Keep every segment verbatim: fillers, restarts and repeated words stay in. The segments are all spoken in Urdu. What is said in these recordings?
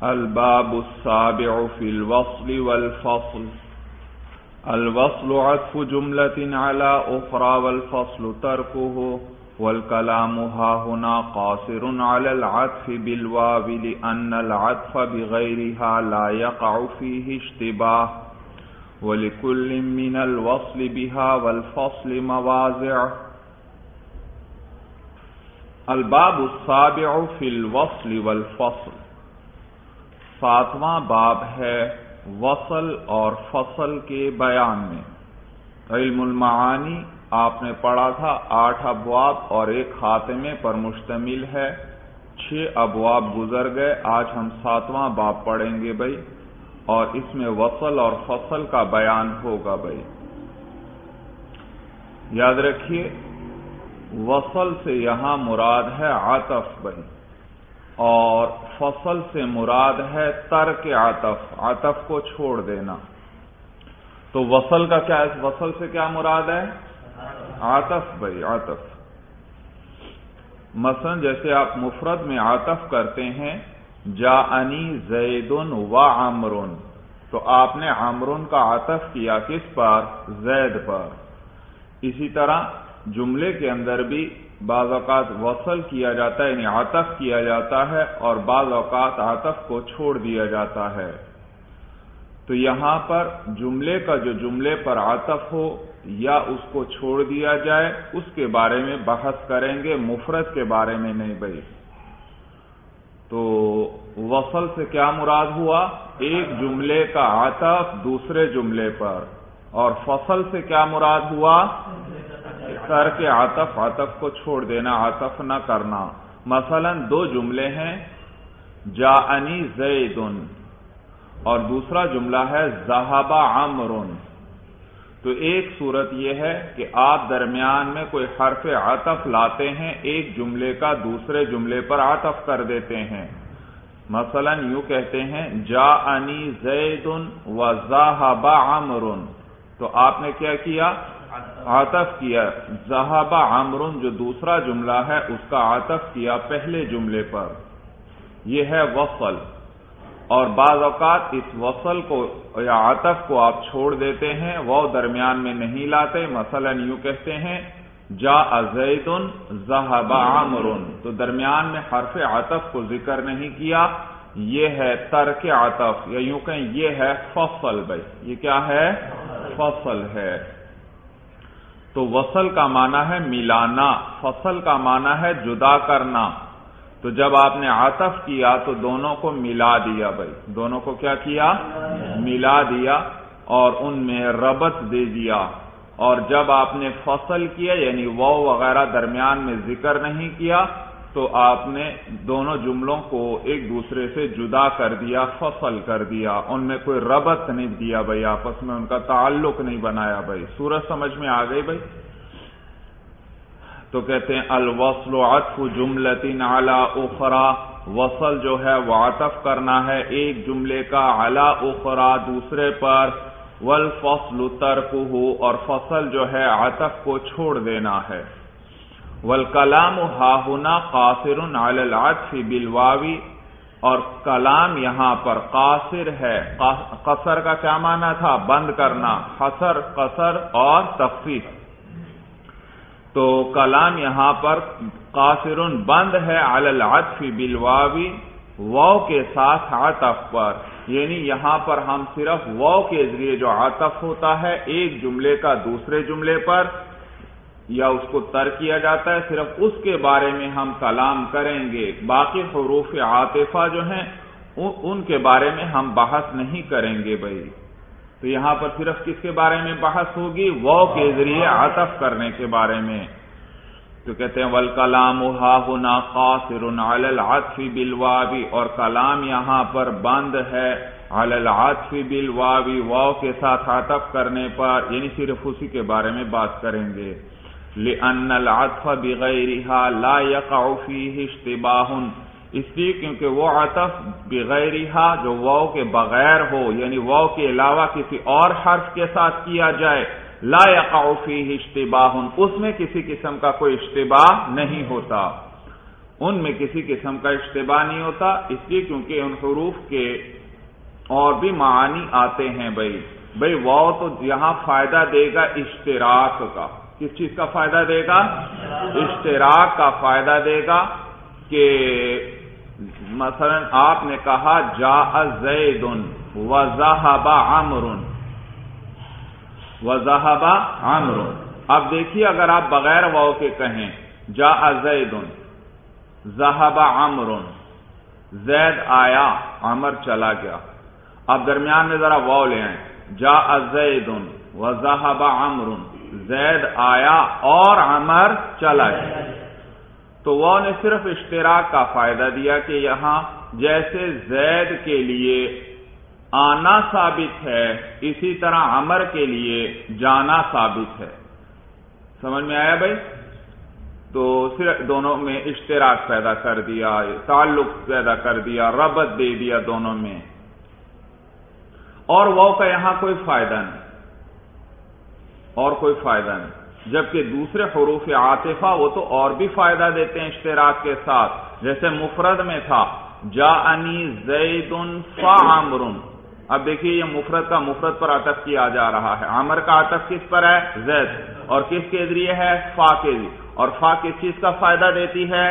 الباب السابع في الوصل والفصل. الوصل عطف جملة على أخرى والفصل تركه، والكلام ها هنا قاصر على العطف بالواو لأن العطف بغيرها لا يقع فيه اشتباه، ولكل من الوصل بها والفصل مواضع. الباب السابع في الوصل والفصل. ساتواں باب ہے وصل اور فصل کے بیان میں. علم المعانی آپ نے پڑھا تھا آٹھ ابواب اور ایک خاتمے پر مشتمل ہے. چھ ابواب گزر گئے، آج ہم ساتواں باب پڑھیں گے بھائی، اور اس میں وصل اور فصل کا بیان ہوگا بھائی. یاد رکھیے وصل سے یہاں مراد ہے عطف بھائی، اور فصل سے مراد ہے ترک عطف، عطف کو چھوڑ دینا. تو وصل کا کیا ہے؟ وصل سے کیا مراد ہے؟ عطف بھائی، عطف. مثلا جیسے آپ مفرد میں عطف کرتے ہیں جاءنی زید و عمر، تو آپ نے عمر کا عطف کیا کس پر؟ زید پر. اسی طرح جملے کے اندر بھی بعض اوقات وصل کیا جاتا ہے یعنی عطف کیا جاتا ہے، اور بعض اوقات عطف کو چھوڑ دیا جاتا ہے. تو یہاں پر جملے کا جو جملے پر عطف ہو یا اس کو چھوڑ دیا جائے اس کے بارے میں بحث کریں گے، مفرد کے بارے میں نہیں بھائی. تو وصل سے کیا مراد ہوا؟ ایک جملے کا عطف دوسرے جملے پر. اور فصل سے کیا مراد ہوا؟ ترک عطف، عطف کو چھوڑ دینا، عطف نہ کرنا. مثلا دو جملے ہیں جاءنی زید اور دوسرا جملہ ہے ذهب عمر. تو ایک صورت یہ ہے کہ آپ درمیان میں کوئی حرف عطف لاتے ہیں، ایک جملے کا دوسرے جملے پر عطف کر دیتے ہیں. مثلا یوں کہتے ہیں جاءنی زید وذهب عمر، تو آپ نے کیا کیا؟ عطف کیا. ذهب عمر جو دوسرا جملہ ہے اس کا عطف کیا پہلے جملے پر. یہ ہے وصل. اور بعض اوقات اس وصل کو یا عطف کو آپ چھوڑ دیتے ہیں، وہ درمیان میں نہیں لاتے. مثلا یوں کہتے ہیں جاء زید ذهب عمر، تو درمیان میں حرف عطف کو ذکر نہیں کیا. یہ ہے ترک عطف، یا یوں کہیں یہ ہے فصل بھائی. یہ کیا ہے؟ فصل ہے. تو وصل کا معنی ہے ملانا، فصل کا معنی ہے جدا کرنا. تو جب آپ نے عطف کیا تو دونوں کو ملا دیا بھائی، دونوں کو کیا کیا؟ ملا دیا اور ان میں ربط دے دیا. اور جب آپ نے فصل کیا یعنی واو وغیرہ درمیان میں ذکر نہیں کیا تو آپ نے دونوں جملوں کو ایک دوسرے سے جدا کر دیا، فصل کر دیا. ان میں کوئی ربط نہیں دیا بھائی، آپس میں ان کا تعلق نہیں بنایا بھائی. سورج سمجھ میں آ گئی بھائی؟ تو کہتے ہیں الوصل عطف جملۃ علی اخری، وصل جو ہے وہ عطف کرنا ہے ایک جملے کا علی اخری دوسرے پر. والفصل ترکہ، اور فصل جو ہے عطف کو چھوڑ دینا ہے. والکلام ہا ہنا قاصر علی العطف بالواو، اور کلام یہاں پر قاصر ہے. قصر کا کیا معنی تھا؟ بند کرنا. حصر، قصر اور تخفیف. تو کلام یہاں پر قاصر بند ہے علی العطف بالواو، واو کے ساتھ عطف پر. یعنی یہاں پر ہم صرف واو کے ذریعے جو عطف ہوتا ہے ایک جملے کا دوسرے جملے پر یا اس کو ترک کیا جاتا ہے، صرف اس کے بارے میں ہم کلام کریں گے. باقی حروف عاطفہ جو ہیں ان کے بارے میں ہم بحث نہیں کریں گے بھائی. تو یہاں پر صرف کس کے بارے میں بحث ہوگی؟ واو کے ذریعے عطف کرنے کے بارے میں. تو کہتے ہیں والکلام ہا ہنا قاصر علی العطف بالواو، اور کلام یہاں پر بند ہے علی العطف بالواو، واو کے ساتھ عطف کرنے پر، یعنی صرف اسی کے بارے میں بات کریں گے. لأن العطف بغیرها لا يقع فيه اشتباہ، اس لیے کیونکہ وہ عطف بغیرها جو واو کے بغیر ہو، یعنی واو کے علاوہ کسی اور حرف کے ساتھ کیا جائے، لا يقع فيه اشتباہ، اس میں کسی قسم کا کوئی اشتباہ نہیں ہوتا. ان میں کسی قسم کا اشتباہ نہیں ہوتا، اس لیے کیونکہ ان حروف کے اور بھی معانی آتے ہیں۔ بھائی بھائی واو تو یہاں فائدہ دے گا اشتراک کا، کس چیز کا فائدہ دے گا؟ اشتراک کا فائدہ دے گا کہ مثلا آپ نے کہا جاء زید وذهب عمرو وذهب عمرو، اب دیکھیے اگر آپ بغیر واو کے کہیں جاء زید ذهب عمرو، زید آیا عمر چلا گیا، اب درمیان میں ذرا واو لے آئیں، جاء زید وذهب عمرو، زید آیا اور عمر چلا گیا، تو وہ نے صرف اشتراک کا فائدہ دیا کہ یہاں جیسے زید کے لیے آنا ثابت ہے اسی طرح عمر کے لیے جانا ثابت ہے۔ سمجھ میں آیا بھائی؟ تو صرف دونوں میں اشتراک پیدا کر دیا، تعلق پیدا کر دیا، ربط دے دیا دونوں میں، اور وہ کا یہاں کوئی فائدہ نہیں، اور کوئی فائدہ نہیں، جبکہ دوسرے حروف عاطفہ وہ تو اور بھی فائدہ دیتے ہیں اشتراک کے ساتھ، جیسے مفرد میں تھا جاءنی زید فعمر، اب دیکھیے یہ مفرد کا مفرد پر عطف کیا جا رہا ہے، عمر کا عطف کس پر ہے؟ زید، اور کس کے ذریعے ہے؟ فا کے ذریعے، اور فا کس چیز کا فائدہ دیتی ہے؟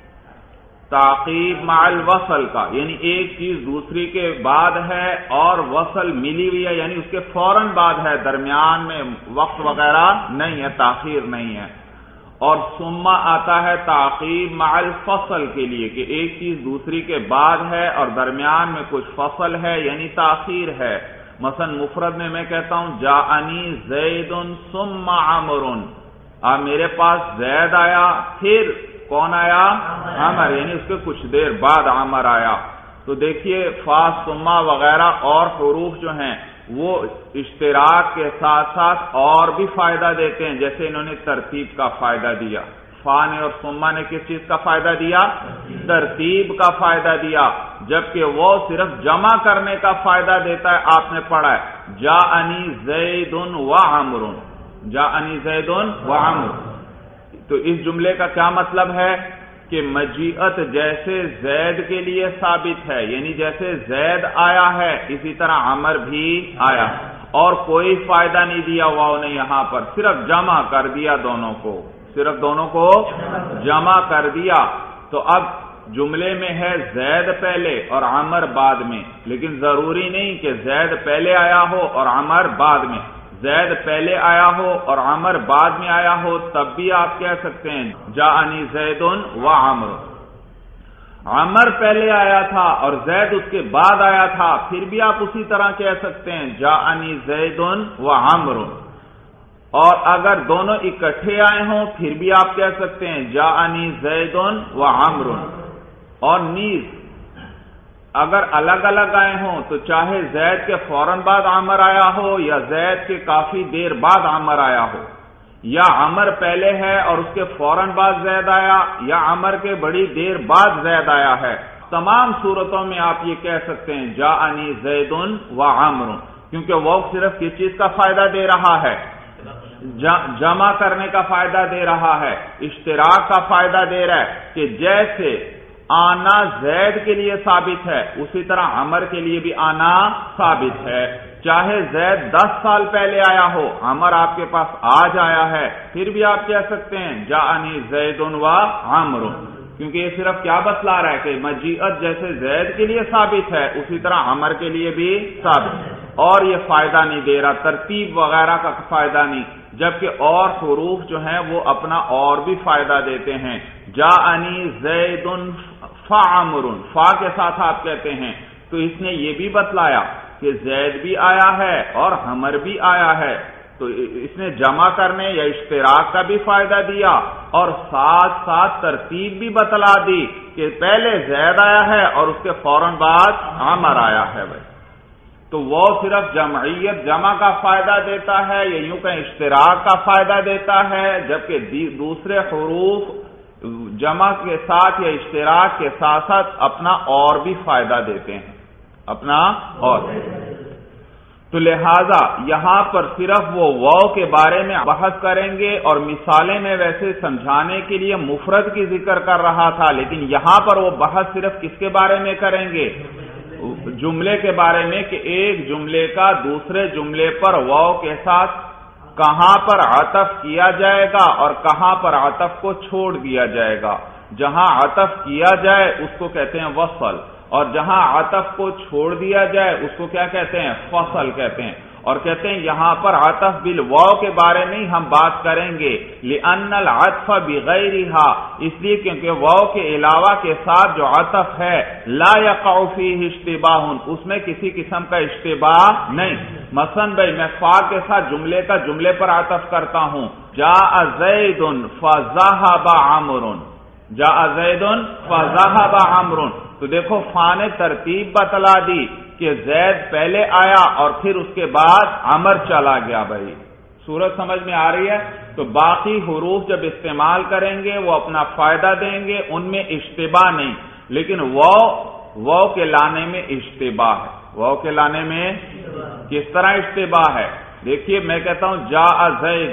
تعقیب مع الوصل کا، یعنی ایک چیز دوسری کے بعد ہے اور وصل ملی ہوئی ہے، یعنی اس کے فوراً بعد ہے، درمیان میں وقت وغیرہ نہیں ہے، تاخیر نہیں ہے۔ اور ثم آتا ہے تعقیب مع الفصل کے لیے کہ ایک چیز دوسری کے بعد ہے اور درمیان میں کچھ فصل ہے یعنی تاخیر ہے۔ مثلا مفرد میں میں کہتا ہوں جاءنی زید ثم عمر، اب میرے پاس زید آیا پھر کون آیا؟ عمر، یعنی اس کے کچھ دیر بعد عمر آیا۔ تو دیکھیے فا ثم وغیرہ اور حروف جو ہیں وہ اشتراک کے ساتھ ساتھ اور بھی فائدہ دیتے ہیں، جیسے انہوں نے ترتیب کا فائدہ دیا، فا نے اور ثم نے کس چیز کا فائدہ دیا؟ ترتیب کا فائدہ دیا، جبکہ وہ صرف جمع کرنے کا فائدہ دیتا ہے۔ آپ نے پڑھا ہے جاءنی زید وعمر، جاءنی زید وعمر، تو اس جملے کا کیا مطلب ہے کہ مجیعت جیسے زید کے لیے ثابت ہے، یعنی جیسے زید آیا ہے اسی طرح عمر بھی آیا، اور کوئی فائدہ نہیں دیا واو نے یہاں پر، صرف جمع کر دیا دونوں کو، صرف دونوں کو جمع کر دیا۔ تو اب جملے میں ہے زید پہلے اور عمر بعد میں، لیکن ضروری نہیں کہ زید پہلے آیا ہو اور عمر بعد میں، زید پہلے آیا ہو اور عمر بعد میں آیا ہو تب بھی آپ کہہ سکتے ہیں جاءنی زید وعمر، عمر پہلے آیا تھا اور زید اس کے بعد آیا تھا پھر بھی آپ اسی طرح کہہ سکتے ہیں جاءنی زید وعمر، اور اگر دونوں اکٹھے آئے ہوں پھر بھی آپ کہہ سکتے ہیں جاءنی زید وعمر، اور نیز اگر الگ الگ آئے ہوں تو چاہے زید کے فوراً بعد عمر آیا ہو یا زید کے کافی دیر بعد عمر آیا ہو، یا عمر پہلے ہے اور اس کے فوراً بعد زید آیا، یا عمر کے بڑی دیر بعد زید آیا ہے، تمام صورتوں میں آپ یہ کہہ سکتے ہیں جاءنی زید وعمر، کیونکہ وہ صرف کس چیز کا فائدہ دے رہا ہے؟ جمع کرنے کا فائدہ دے رہا ہے، اشتراک کا فائدہ دے رہا ہے کہ جیسے آنا زید کے لیے ثابت ہے اسی طرح عمر کے لیے بھی آنا ثابت ہے، چاہے زید دس سال پہلے آیا ہو، عمر آپ کے پاس آج آیا ہے، پھر بھی آپ کہہ سکتے ہیں جاءنی زید وعمر، کیونکہ یہ صرف کیا بتلا رہا ہے کہ مجیعت جیسے زید کے لیے ثابت ہے اسی طرح عمر کے لیے بھی ثابت ہے، اور یہ فائدہ نہیں دے رہا، ترتیب وغیرہ کا فائدہ نہیں، جبکہ اور حروف جو ہیں وہ اپنا اور بھی فائدہ دیتے ہیں۔ جاءنی زید فعمر، فا کے ساتھ آپ کہتے ہیں تو اس نے یہ بھی بتلایا کہ زید بھی آیا ہے اور عمر بھی آیا ہے، تو اس نے جمع کرنے یا اشتراک کا بھی فائدہ دیا اور ساتھ ساتھ ترتیب بھی بتلا دی کہ پہلے زید آیا ہے اور اس کے فوراً بعد عمر آیا ہے۔ بھائی تو وہ صرف جمعیت جمع کا فائدہ دیتا ہے یا یوں کہ اشتراک کا فائدہ دیتا ہے، جبکہ دوسرے حروف جمع کے ساتھ یا اشتراک کے ساتھ ساتھ اپنا اور بھی فائدہ دیتے ہیں، اپنا اور تو لہذا یہاں پر صرف وہ واو کے بارے میں بحث کریں گے، اور مثالیں میں ویسے سمجھانے کے لیے مفرد کی ذکر کر رہا تھا، لیکن یہاں پر وہ بحث صرف کس کے بارے میں کریں گے؟ جملے کے بارے میں، کہ ایک جملے کا دوسرے جملے پر واو کے ساتھ کہاں پر عطف کیا جائے گا اور کہاں پر عطف کو چھوڑ دیا جائے گا۔ جہاں عطف کیا جائے اس کو کہتے ہیں وصل، اور جہاں عطف کو چھوڑ دیا جائے اس کو کیا کہتے ہیں؟ فصل کہتے ہیں۔ اور کہتے ہیں یہاں پر عطف بالواو کے بارے میں ہم بات کریں گے، لأن العطف بغیرها، اس لیے کیونکہ واو کے علاوہ کے ساتھ جو عطف ہے لا یقع فیہ اشتباہ، اس میں کسی قسم کا اشتباہ نہیں۔ مثلا بھائی میں فا کے ساتھ جملے کا جملے پر عطف کرتا ہوں، جاء زید فذهب عمرو، جاء زید فذهب عمرو، تو دیکھو فا نے ترتیب بتلا دی کہ زید پہلے آیا اور پھر اس کے بعد عمر چلا گیا۔ بھائی صورت سمجھ میں آ رہی ہے؟ تو باقی حروف جب استعمال کریں گے وہ اپنا فائدہ دیں گے، ان میں اشتباہ نہیں، لیکن واو واو کے لانے میں اشتباہ ہے۔ واو کے لانے میں کس طرح اشتباہ ہے؟ دیکھیے میں کہتا ہوں جاء زید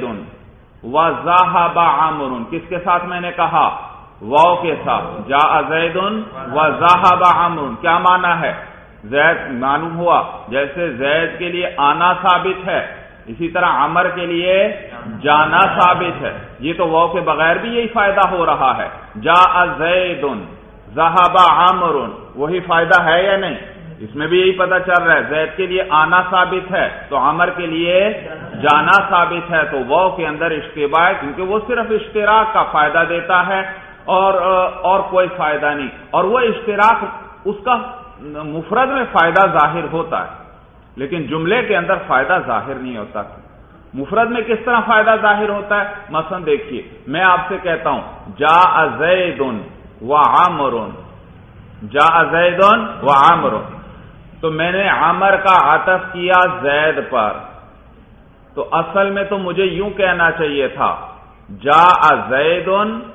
وذهب عمرو، کس کے ساتھ میں نے کہا؟ واو کے ساتھ، جاء زید وذهب عمرو، کیا معنی ہے؟ زید معلوم ہوا، جیسے زید کے لیے آنا ثابت ہے اسی طرح عمر کے لیے جانا ثابت ہے، یہ تو واو کے بغیر بھی یہی فائدہ ہو رہا ہے۔ جاء زید ذهب عمرو، وہی فائدہ ہے یا نہیں؟ اس میں بھی یہی پتہ چل رہا ہے، زید کے لیے آنا ثابت ہے تو عمر کے لیے جانا ثابت ہے، تو واو کے اندر اشتباہ ہے کیونکہ وہ صرف اشتراک کا فائدہ دیتا ہے اور اور کوئی فائدہ نہیں، اور وہ اشتراک اس کا مفرد میں فائدہ ظاہر ہوتا ہے لیکن جملے کے اندر فائدہ ظاہر نہیں ہوتا۔ مفرد میں کس طرح فائدہ ظاہر ہوتا ہے؟ مثلا دیکھیے میں آپ سے کہتا ہوں جاء زید وعمر، جاء زید وعمر، تو میں نے عمر کا عطف کیا زید پر، تو اصل میں تو مجھے یوں کہنا چاہیے تھا جاء زید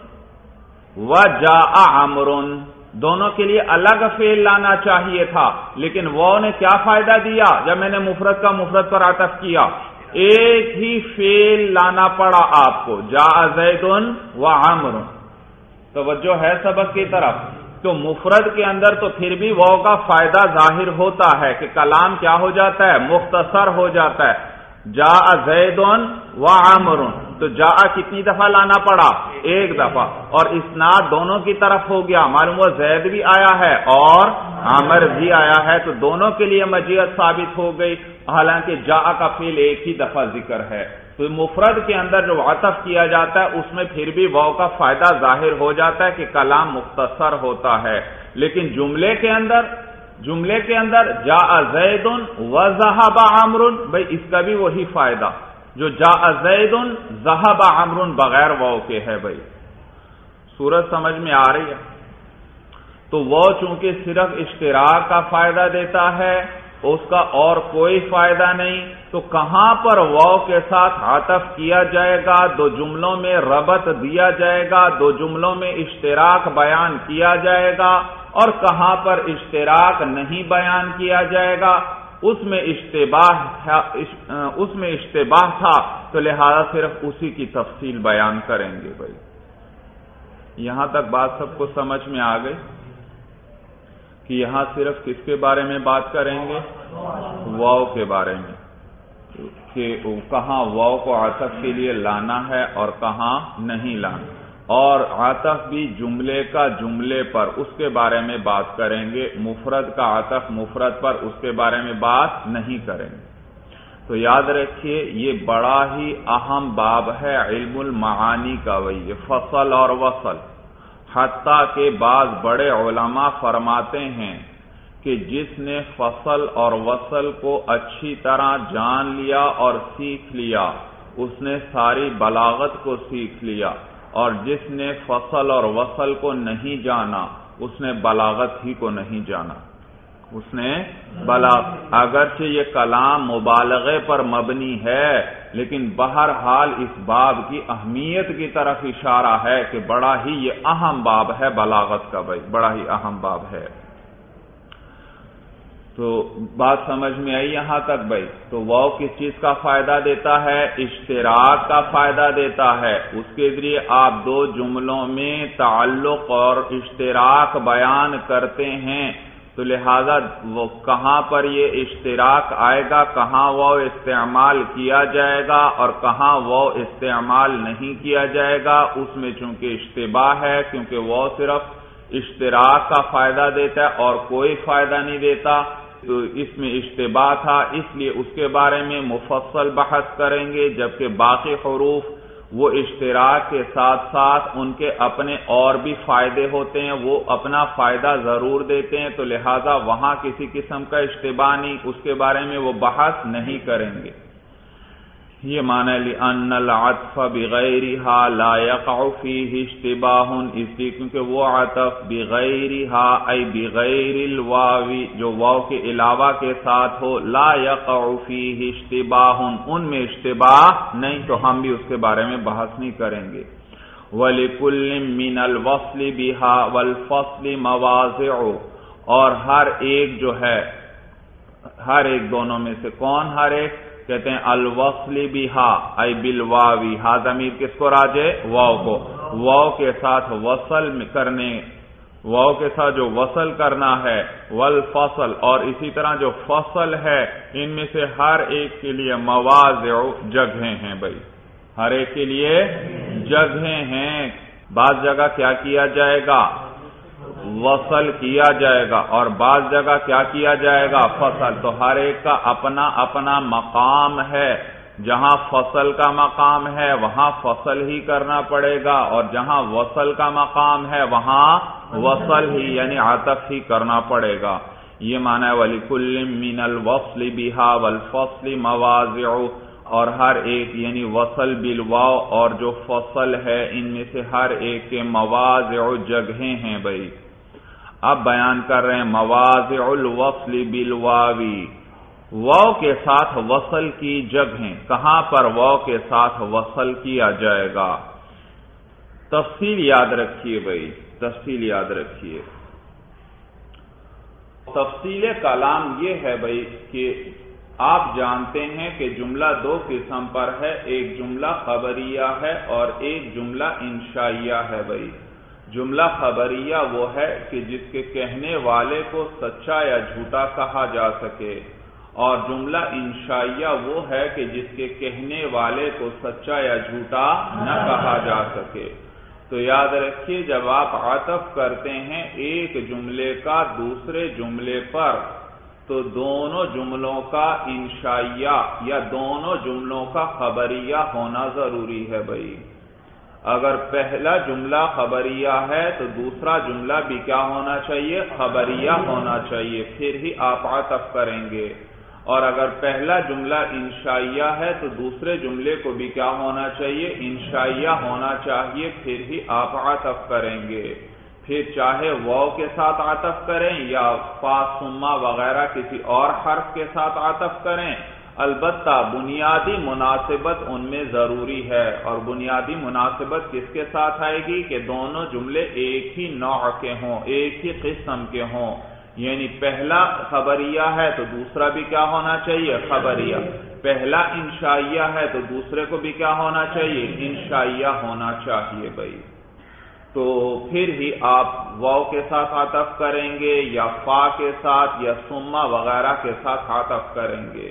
وجاء عمر، دونوں کے لیے الگ فعل لانا چاہیے تھا، لیکن وہ نے کیا فائدہ دیا جب میں نے مفرد کا مفرد پر عطف کیا؟ ایک ہی فعل لانا پڑا آپ کو، جاء زید وعمر۔ توجہ ہے سبق کی طرف؟ تو مفرد کے اندر تو پھر بھی وہ کا فائدہ ظاہر ہوتا ہے کہ کلام کیا ہو جاتا ہے؟ مختصر ہو جاتا ہے۔ جاء زید وعمر، تو جاء کتنی دفعہ لانا پڑا؟ ایک دفعہ، اور اسناد دونوں کی طرف ہو گیا، معلوم ہوا زید بھی آیا ہے اور عمر بھی آیا ہے، تو دونوں کے لیے مجیت ثابت ہو گئی، حالانکہ جاء کا فعل ایک ہی دفعہ ذکر ہے۔ تو مفرد کے اندر جو عطف کیا جاتا ہے اس میں پھر بھی واو کا فائدہ ظاہر ہو جاتا ہے کہ کلام مختصر ہوتا ہے، لیکن جملے کے اندر جملے کے اندر جاء زید وذهب عمرو، بھئی اس کا بھی وہی فائدہ جو جاء زید ذهب عمرو بغیر واو کے ہے۔ بھئی صورت سمجھ میں آ رہی ہے؟ تو وہ چونکہ صرف اشتراک کا فائدہ دیتا ہے، اس کا اور کوئی فائدہ نہیں، تو کہاں پر واو کے ساتھ عطف کیا جائے گا، دو جملوں میں ربط دیا جائے گا، دو جملوں میں اشتراک بیان کیا جائے گا، اور کہاں پر اشتراک نہیں بیان کیا جائے گا، اس میں اشتباہ اس میں اشتباہ تھا، تو لہذا صرف اسی کی تفصیل بیان کریں گے۔ بھائی یہاں تک بات سب کو سمجھ میں آ گئی کہ یہاں صرف کس کے بارے میں بات کریں گے؟ واو کے بارے میں، کہ کہاں واو کو عطف کے لیے لانا ہے اور کہاں نہیں لانا، اور عطف بھی جملے کا جملے پر، اس کے بارے میں بات کریں گے، مفرد کا عطف مفرد پر اس کے بارے میں بات نہیں کریں گے۔ تو یاد رکھیے یہ بڑا ہی اہم باب ہے علم المعانی کا، وہی فصل اور وصل، حتیٰ کہ بعض بڑے علماء فرماتے ہیں کہ جس نے فصل اور وصل کو اچھی طرح جان لیا اور سیکھ لیا اس نے ساری بلاغت کو سیکھ لیا، اور جس نے فصل اور وصل کو نہیں جانا اس نے بلاغت ہی کو نہیں جانا، اس نے بلاغ اگرچہ یہ کلام مبالغے پر مبنی ہے لیکن بہرحال اس باب کی اہمیت کی طرف اشارہ ہے کہ بڑا ہی یہ اہم باب ہے بلاغت کا، بھائی بڑا ہی اہم باب ہے۔ تو تو بات سمجھ میں آئی یہاں تک بھائی؟ تو واو کس چیز کا فائدہ دیتا ہے؟ اشتراک کا فائدہ دیتا ہے. اس کے ذریعے آپ دو جملوں میں تعلق اور اشتراک بیان کرتے ہیں، تو لہذا وہ کہاں پر یہ اشتراک آئے گا، کہاں واو استعمال کیا جائے گا اور کہاں واو استعمال نہیں کیا جائے گا، اس میں چونکہ اشتباہ ہے، کیونکہ واو صرف اشتراک کا فائدہ دیتا ہے اور کوئی فائدہ نہیں دیتا، تو اس میں اشتباہ تھا، اس لیے اس کے بارے میں مفصل بحث کریں گے. جبکہ باقی حروف وہ اشتراک کے ساتھ ساتھ ان کے اپنے اور بھی فائدے ہوتے ہیں، وہ اپنا فائدہ ضرور دیتے ہیں، تو لہذا وہاں کسی قسم کا اشتباہ نہیں، اس کے بارے میں وہ بحث نہیں کریں گے. یہ معنی لأن العطف بغیرها لا يقع فيه اشتباہ، اس لیے کیونکہ وہ عطف بغیرها ای بغیر الواو، جو واو کے علاوہ کے ساتھ ہو، لا يقع فيه اشتباہ، ان میں اشتباہ نہیں، تو ہم بھی اس کے بارے میں بحث نہیں کریں گے. وَلِكُلٍّ مِّنَ الْوَصْلِ بِهَا وَالْفَصْلِ مَوَاضِعُ، اور ہر ایک جو ہے، ہر ایک دونوں میں سے، کون ہر ایک؟ کہتے ہیں الوصل بہا ای بالواوی، ہا ضمیر کس کو راجع؟ واو کو. واو کے ساتھ وصل کرنے، واو کے ساتھ جو وصل کرنا ہے، والفصل، اور اسی طرح جو فصل ہے، ان میں سے ہر ایک کے لیے مواضع، جگہیں ہیں بھائی، ہر ایک کے لیے جگہیں ہیں. بعض جگہ کیا کیا جائے گا؟ وصل کیا جائے گا، اور بعض جگہ کیا کیا جائے گا؟ فصل. تو ہر ایک کا اپنا اپنا مقام ہے، جہاں فصل کا مقام ہے وہاں فصل ہی کرنا پڑے گا، اور جہاں وصل کا مقام ہے وہاں وصل ہی یعنی عطف ہی کرنا پڑے گا. یہ معنی ہے وَلِكُلٍّ مِّنَ الْوَصْلِ بِهَا وَالْفَصْلِ مَوَاضِعُ، اور ہر ایک یعنی وصل بالواو اور جو فصل ہے، ان میں سے ہر ایک کے مواضع، جگہیں ہیں بھائی. اب بیان کر رہے ہیں مواضع الوصل بالواوی، واو کے ساتھ وصل کی جگہیں، کہاں پر واو کے ساتھ وصل کیا جائے گا. تفصیل یاد رکھیے بھائی، تفصیل یاد رکھیے. تفصیل کلام یہ ہے بھائی کہ آپ جانتے ہیں کہ جملہ دو قسم پر ہے، ایک جملہ خبریہ ہے اور ایک جملہ انشائیہ ہے بھائی. جملہ خبریہ وہ ہے کہ جس کے کہنے والے کو سچا یا جھوٹا کہا جا سکے، اور جملہ انشائیہ وہ ہے کہ جس کے کہنے والے کو سچا یا جھوٹا نہ کہا جا سکے. تو یاد رکھیے جب آپ عطف کرتے ہیں ایک جملے کا دوسرے جملے پر، تو دونوں جملوں کا انشائیہ یا دونوں جملوں کا خبریہ ہونا ضروری ہے بھائی. اگر پہلا جملہ خبریہ ہے تو دوسرا جملہ بھی کیا ہونا چاہیے؟ خبریہ ہونا چاہیے، پھر ہی آپ عطف کریں گے. اور اگر پہلا جملہ انشائیہ ہے تو دوسرے جملے کو بھی کیا ہونا چاہیے؟ انشائیہ ہونا چاہیے، پھر ہی آپ عطف کریں گے. پھر چاہے واو کے ساتھ عطف کریں یا فا ثم وغیرہ کسی اور حرف کے ساتھ عطف کریں، البتہ بنیادی مناسبت ان میں ضروری ہے. اور بنیادی مناسبت کس کے ساتھ آئے گی؟ کہ دونوں جملے ایک ہی نوع کے ہوں، ایک ہی قسم کے ہوں. یعنی پہلا خبریہ ہے تو دوسرا بھی کیا ہونا چاہیے؟ خبریہ. پہلا انشائیہ ہے تو دوسرے کو بھی کیا ہونا چاہیے؟ انشائیہ ہونا چاہیے بھائی. تو پھر ہی آپ واو کے ساتھ عطف کریں گے یا فا کے ساتھ یا ثم وغیرہ کے ساتھ عطف کریں گے.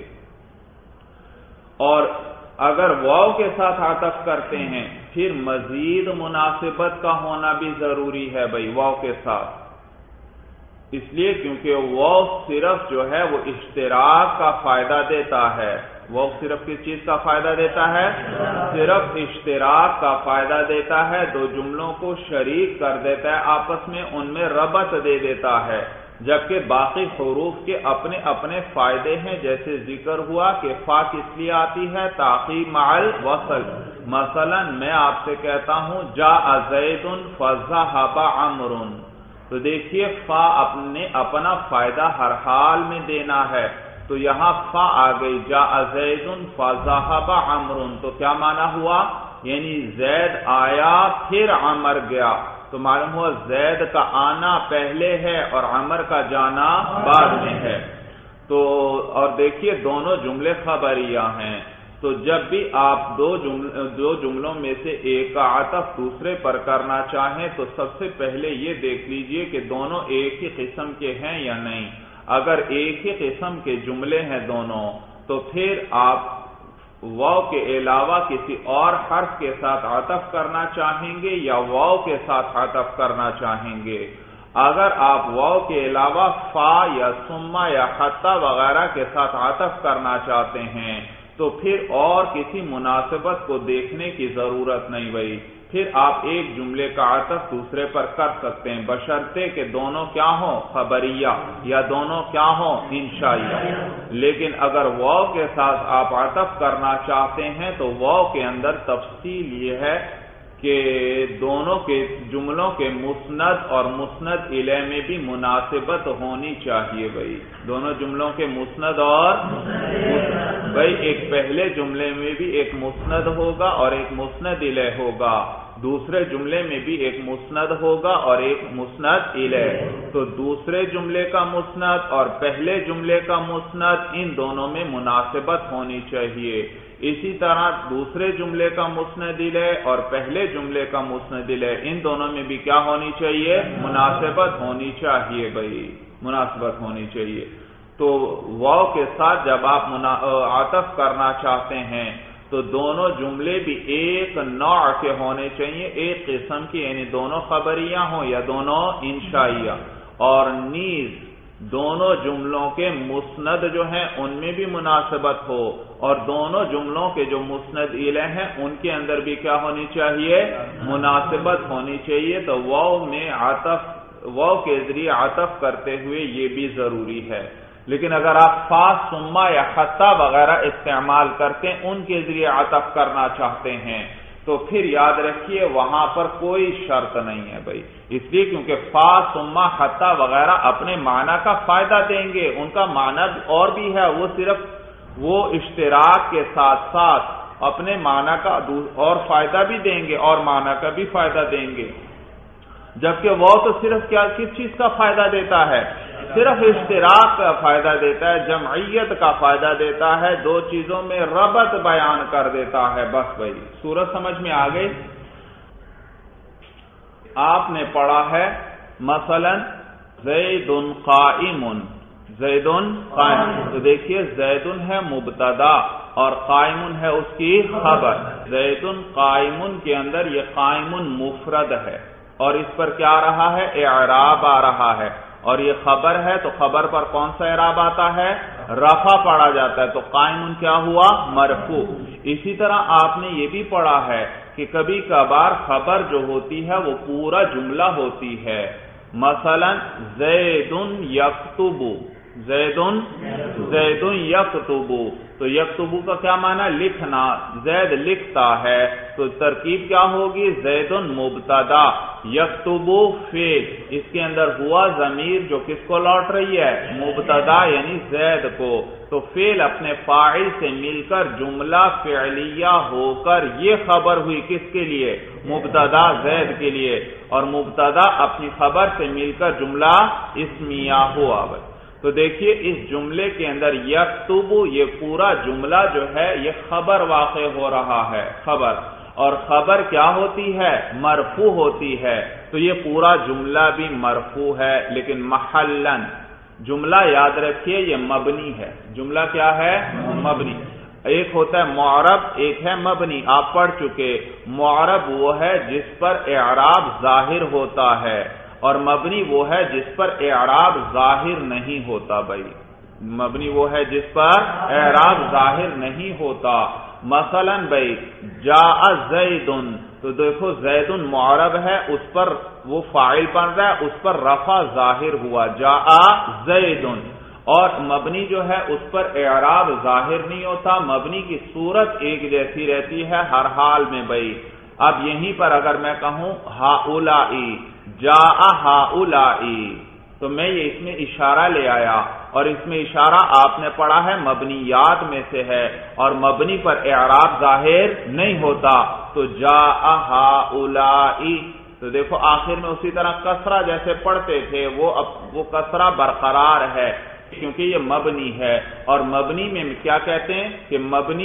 اور اگر واو کے ساتھ عطف کرتے ہیں پھر مزید مناسبت کا ہونا بھی ضروری ہے بھائی واو کے ساتھ، اس لیے کیونکہ واو صرف جو ہے وہ اشتراک کا فائدہ دیتا ہے. واو صرف کس چیز کا فائدہ دیتا ہے؟ صرف اشتراک کا فائدہ دیتا ہے، دو جملوں کو شریک کر دیتا ہے، آپس میں ان میں ربط دے دیتا ہے. جبکہ باقی حروف کے اپنے اپنے فائدے ہیں، جیسے ذکر ہوا کہ فا کس لیے آتی ہے؟ تاخیر مع الوصل. مثلا میں آپ سے کہتا ہوں جاء زید فذهب عمرو، تو دیکھیے فا اپنے اپنا فائدہ ہر حال میں دینا ہے، تو یہاں فا آ گئی جاء زید فذهب عمرو، تو کیا معنی ہوا؟ یعنی زید آیا پھر عمر گیا. تو معلوم ہوا زید کا آنا پہلے ہے اور عمر کا جانا بعد میں ہے. تو اور دیکھیے دونوں جملے خبریہ ہیں، تو جب بھی آپ دو جمل دو جملوں میں سے ایک کا عطف دوسرے پر کرنا چاہیں تو سب سے پہلے یہ دیکھ لیجئے کہ دونوں ایک ہی قسم کے ہیں یا نہیں۔ اگر ایک ہی قسم کے جملے ہیں دونوں تو پھر آپ واو کے علاوہ کسی اور حرف کے ساتھ عطف کرنا چاہیں گے یا واو کے ساتھ عطف کرنا چاہیں گے۔ اگر آپ واو کے علاوہ فا یا ثم یا حتی وغیرہ کے ساتھ عطف کرنا چاہتے ہیں تو پھر اور کسی مناسبت کو دیکھنے کی ضرورت نہیں بھائی، پھر آپ ایک جملے کا عطف دوسرے پر کر سکتے ہیں بشرطے کہ دونوں کیا ہوں خبریہ یا دونوں کیا ہوں انشائیہ۔ لیکن اگر واو کے ساتھ آپ عطف کرنا چاہتے ہیں تو واو کے اندر تفصیل یہ ہے کہ دونوں کے جملوں کے مسند اور مسند الیہ میں بھی مناسبت ہونی چاہیے بھائی، دونوں جملوں کے مسند اور بھائی ایک پہلے جملے میں بھی ایک مسند ہوگا اور ایک مسند الیہ ہوگا، دوسرے جملے میں بھی ایک مسند ہوگا اور ایک مسند الیہ، تو دوسرے جملے کا مسند اور پہلے جملے کا مسند ان دونوں میں مناسبت ہونی چاہیے۔ اسی طرح دوسرے جملے کا مسند الیہ اور پہلے جملے کا مسند الیہ ان دونوں میں بھی کیا ہونی چاہیے؟ مناسبت ہونی چاہیے بھائی، مناسبت ہونی چاہیے۔ تو واو کے ساتھ جب آپ عطف کرنا چاہتے ہیں تو دونوں جملے بھی ایک نوع کے ہونے چاہیے، ایک قسم کی، یعنی دونوں خبریہ ہوں یا دونوں انشائیہ، اور نیز دونوں جملوں کے مسند جو ہیں ان میں بھی مناسبت ہو، اور دونوں جملوں کے جو مسند الیہ ہیں ان کے اندر بھی کیا ہونی چاہیے؟ مناسبت ہونی چاہیے۔ تو واو میں عطف واو کے ذریعے عطف کرتے ہوئے یہ بھی ضروری ہے۔ لیکن اگر آپ فا ثم یا حتی وغیرہ استعمال کرتے ہیں ان کے ذریعے عطف کرنا چاہتے ہیں تو پھر یاد رکھیے وہاں پر کوئی شرط نہیں ہے بھائی، اس لیے کیونکہ فا ثم حتی وغیرہ اپنے معنی کا فائدہ دیں گے، ان کا معنی اور بھی ہے، وہ صرف وہ اشتراک کے ساتھ ساتھ اپنے معنی کا اور فائدہ بھی دیں گے اور معنی کا بھی فائدہ دیں گے، جبکہ وہ تو صرف کیا کس چیز کا فائدہ دیتا ہے؟ صرف اشتراک کا فائدہ دیتا ہے، جمعیت کا فائدہ دیتا ہے، دو چیزوں میں ربط بیان کر دیتا ہے، بس بھائی سورج سمجھ میں آ گئی۔ آپ نے پڑھا ہے مثلا زید قائم، زید قائم، تو دیکھیے زید ہے مبتدا اور قائم ہے اس کی خبر، زید قائم کے اندر یہ قائم مفرد ہے اور اس پر کیا آ رہا ہے؟ اعراب آ رہا ہے، اور یہ خبر ہے تو خبر پر کون سا اعراب آتا ہے؟ رفع پڑھا جاتا ہے، تو قائم کیا ہوا؟ مرفوع۔ اسی طرح آپ نے یہ بھی پڑھا ہے کہ کبھی کبھار خبر جو ہوتی ہے وہ پورا جملہ ہوتی ہے، مثلا زید یکتب، زید زید یکتب، تو یکتب کا کیا معنی؟ لکھنا، زید لکھتا ہے، تو ترکیب کیا ہوگی؟ زید مبتدا یکتب فعل، اس کے اندر ہوا ضمیر جو کس کو لوٹ رہی ہے؟ مبتدا یعنی زید کو، تو فعل اپنے فاعل سے مل کر جملہ فعلیہ ہو کر یہ خبر ہوئی کس کے لیے؟ مبتدا زید کے لیے، اور مبتدا اپنی خبر سے مل کر جملہ اسمیہ ہوا۔ تو دیکھیے اس جملے کے اندر یکتب یہ پورا جملہ جو ہے یہ خبر واقع ہو رہا ہے، خبر، اور خبر کیا ہوتی ہے؟ مرفوع ہوتی ہے، تو یہ پورا جملہ بھی مرفوع ہے، لیکن محلن جملہ یاد رکھیے یہ مبنی ہے، جملہ کیا ہے؟ مبنی۔ ایک ہوتا ہے معرب، ایک ہے مبنی، آپ پڑھ چکے، معرب وہ ہے جس پر اعراب ظاہر ہوتا ہے اور مبنی وہ ہے جس پر اعراب ظاہر نہیں ہوتا بھائی، مبنی وہ ہے جس پر اعراب ظاہر نہیں ہوتا۔ مثلا بھائی جاء زید، تو دیکھو زید معرب ہے، اس پر وہ فاعل بن رہا ہے، اس پر رفع ظاہر ہوا جاء زید، اور مبنی جو ہے اس پر اعراب ظاہر نہیں ہوتا، مبنی کی صورت ایک جیسی رہتی ہے ہر حال میں بھائی۔ اب یہیں پر اگر میں کہوں ہؤلائی جاء ہؤلائی، تو میں یہ اس میں اشارہ لے آیا، اور اس میں اشارہ آپ نے پڑھا ہے مبنیات میں سے ہے، اور مبنی پر اعراب ظاہر نہیں ہوتا، تو جاء ہؤلائی، تو دیکھو آخر میں اسی طرح کسرہ جیسے پڑھتے تھے وہ اب وہ کسرہ برقرار ہے، کیونکہ یہ مبنی ہے، اور مبنی میں کیا کہتے ہیں کہ مبنی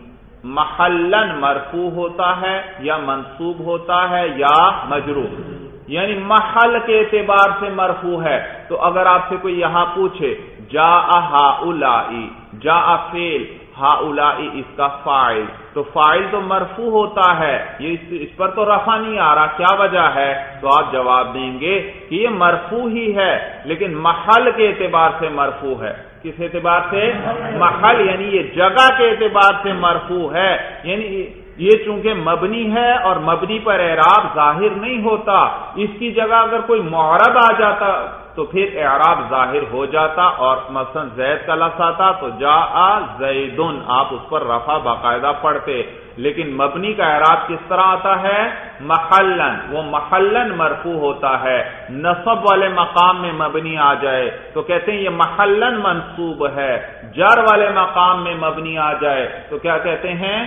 محلن مرفوع ہوتا ہے یا منصوب ہوتا ہے یا مجرور، یعنی محل کے اعتبار سے مرفوع ہے۔ تو اگر آپ سے کوئی یہاں پوچھے جاء ہؤلائی، جاء فعل، ہؤلائی اس کا فاعل، تو فاعل تو مرفوع ہوتا ہے، یہ اس پر تو رفع نہیں آ رہا، کیا وجہ ہے؟ تو آپ جواب دیں گے کہ یہ مرفوع ہی ہے لیکن محل کے اعتبار سے مرفوع ہے۔ کس اعتبار سے؟ محل، یعنی یہ جگہ کے اعتبار سے مرفوع ہے، یعنی یہ چونکہ مبنی ہے اور مبنی پر اعراب ظاہر نہیں ہوتا، اس کی جگہ اگر کوئی معرب آ جاتا تو پھر اعراب ظاہر ہو جاتا، اور مثلا زید کا لفظ آتا تو جاء زیدن، آپ اس پر رفع باقاعدہ پڑھتے، لیکن مبنی کا اعراب کس طرح آتا ہے؟ محلن، وہ محلن مرفوع ہوتا ہے۔ نصب والے مقام میں مبنی آ جائے تو کہتے ہیں یہ محلن منصوب ہے، جر والے مقام میں مبنی آ جائے تو کیا کہتے ہیں؟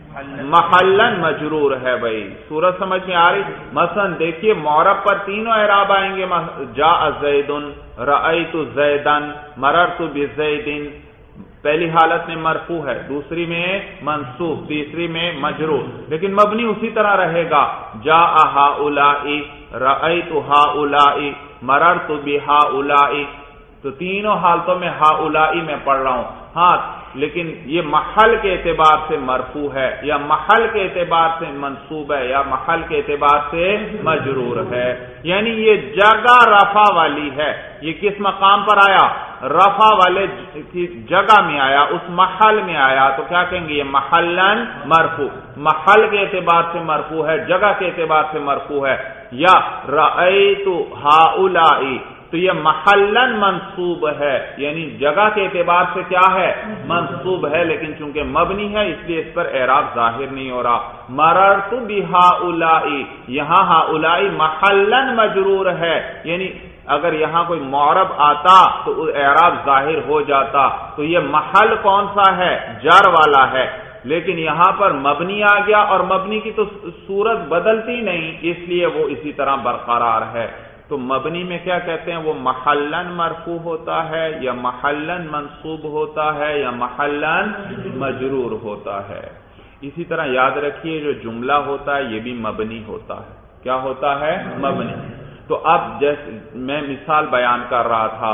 محلن مجرور ہے۔ بھائی سورج سمجھ میں آ رہی؟ مثلا دیکھیے معرب پر تینوں اعراب آئیں گے، جاء زیدن، رأیت زیدن، مررت بزیدن، پہلی حالت میں مرفوع ہے، دوسری میں منصوب، تیسری میں مجرور، لیکن مبنی اسی طرح رہے گا، جاء ہؤلائی، رأیت ہؤلائی، مررت بہؤلائی، تو تینوں حالتوں میں ہؤلائی میں پڑھ رہا ہوں، ہاں لیکن یہ محل کے اعتبار سے مرفوع ہے یا محل کے اعتبار سے منصوب ہے یا محل کے اعتبار سے مجرور ہے، یعنی یہ جگہ رفع والی ہے۔ یہ کس مقام پر آیا؟ رفع والے کی جگہ میں آیا، اس محل میں آیا، تو کیا کہیں گے؟ یہ محلن مرفوع، محل کے اعتبار سے مرفوع ہے، جگہ کے اعتبار سے مرفوع ہے۔ یا رأیت ہؤلائی، تو یہ محلن منصوب ہے، یعنی جگہ کے اعتبار سے کیا ہے؟ منصوب ہے، لیکن چونکہ مبنی ہے اس لیے اس پر اعراب ظاہر نہیں ہو رہا۔ مررت بہؤلائی، یہاں ہؤلائی محلن مجرور ہے، یعنی اگر یہاں کوئی معرب آتا تو اعراب ظاہر ہو جاتا، تو یہ محل کون سا ہے؟ جر والا ہے، لیکن یہاں پر مبنی آ گیا اور مبنی کی تو صورت بدلتی نہیں، اس لیے وہ اسی طرح برقرار ہے۔ تو مبنی میں کیا کہتے ہیں؟ وہ محلن مرفوع ہوتا ہے یا محلن منصوب ہوتا ہے یا محلن مجرور ہوتا ہے۔ اسی طرح یاد رکھیے جو جملہ ہوتا ہے یہ بھی مبنی ہوتا ہے۔ کیا ہوتا ہے؟ مبنی۔ تو اب جیسے میں مثال بیان کر رہا تھا،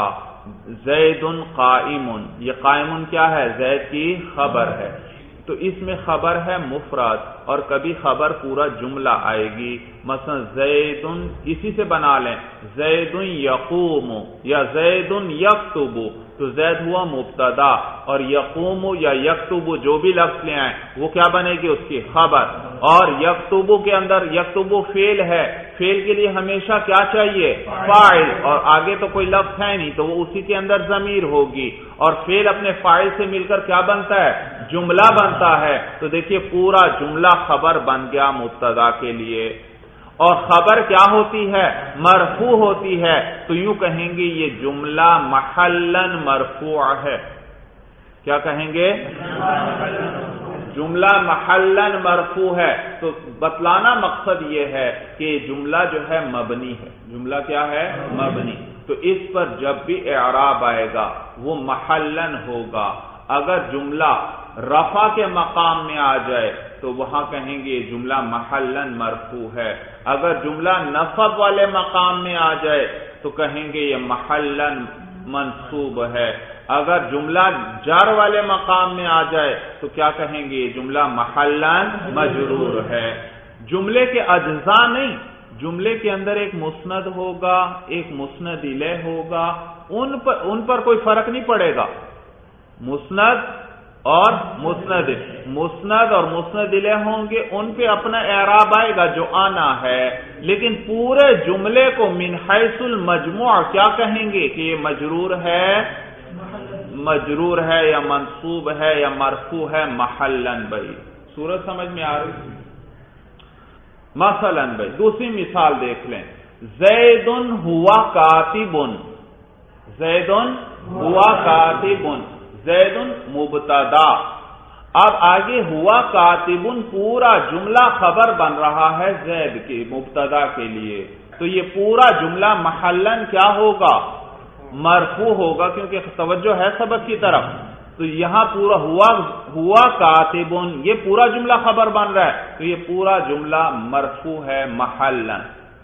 زید قائم، یہ قائم کیا ہے؟ زید کی خبر ہے، تو اس میں خبر ہے مفرد اور کبھی خبر پورا جملہ آئے گی، مثلا زید، اسی سے بنا لیں زید یقوم یا زید یکتب، تو زید ہوا مبتدا اور یقوم یا یکتب جو بھی لفظ لے آئیں وہ کیا بنے گی؟ اس کی خبر، اور یکتب کے اندر یکتب فعل ہے، فعل کے لیے ہمیشہ کیا چاہیے؟ فاعل، اور آگے تو کوئی لفظ ہے نہیں تو وہ اسی کے اندر ضمیر ہوگی، اور فعل اپنے فاعل سے مل کر کیا بنتا ہے؟ جملہ بنتا ہے۔ تو دیکھیے پورا جملہ خبر بن گیا مبتدا کے لیے، اور خبر کیا ہوتی ہے؟ مرفوع ہوتی ہے، تو یوں کہیں گے یہ جملہ محلن مرفوع ہے۔ کیا کہیں گے؟ جملہ محلن مرفوع ہے۔ تو بتلانا مقصد یہ ہے کہ جملہ جو ہے مبنی ہے، جملہ کیا ہے؟ مبنی، تو اس پر جب بھی اعراب آئے گا وہ محلن ہوگا۔ اگر جملہ رفع کے مقام میں آ جائے تو وہاں کہیں گے یہ جملہ محلن مرفوع ہے، اگر جملہ نصب والے مقام میں آ جائے تو کہیں گے یہ محلن منصوب ہے، اگر جملہ جار والے مقام میں آ جائے تو کیا کہیں گے؟ یہ جملہ محلن مجرور ہے۔ جملے کے اجزاء نہیں، جملے کے اندر ایک مسند ہوگا، ایک مسند الیہ ہوگا، ان پر ان پر کوئی فرق نہیں پڑے گا، مسند اور مسند مسند اور مسند الیہ ہوں گے، ان پہ اپنا اعراب آئے گا جو آنا ہے، لیکن پورے جملے کو من حیث المجموع کیا کہیں گے کہ یہ مجرور ہے، مجرور ہے یا منصوب ہے یا مرفوع ہے محلن۔ بھائی صورت سمجھ میں آ رہی؟ مثلا بھائی دوسری مثال دیکھ لیں، زید ہوا کاتب، زید ہوا کاتب، زید مبتدا، اب آگے ہوا کاتب پورا جملہ خبر بن رہا ہے زید کے مبتدا کے لیے، تو یہ پورا جملہ محلن کیا ہوگا؟ مرفوع ہوگا کیونکہ توجہ ہے سبق کی طرف. تو یہاں پورا ہوا ہوا کاتبن یہ پورا جملہ خبر بن رہا ہے تو یہ پورا جملہ مرفوع ہے محلن.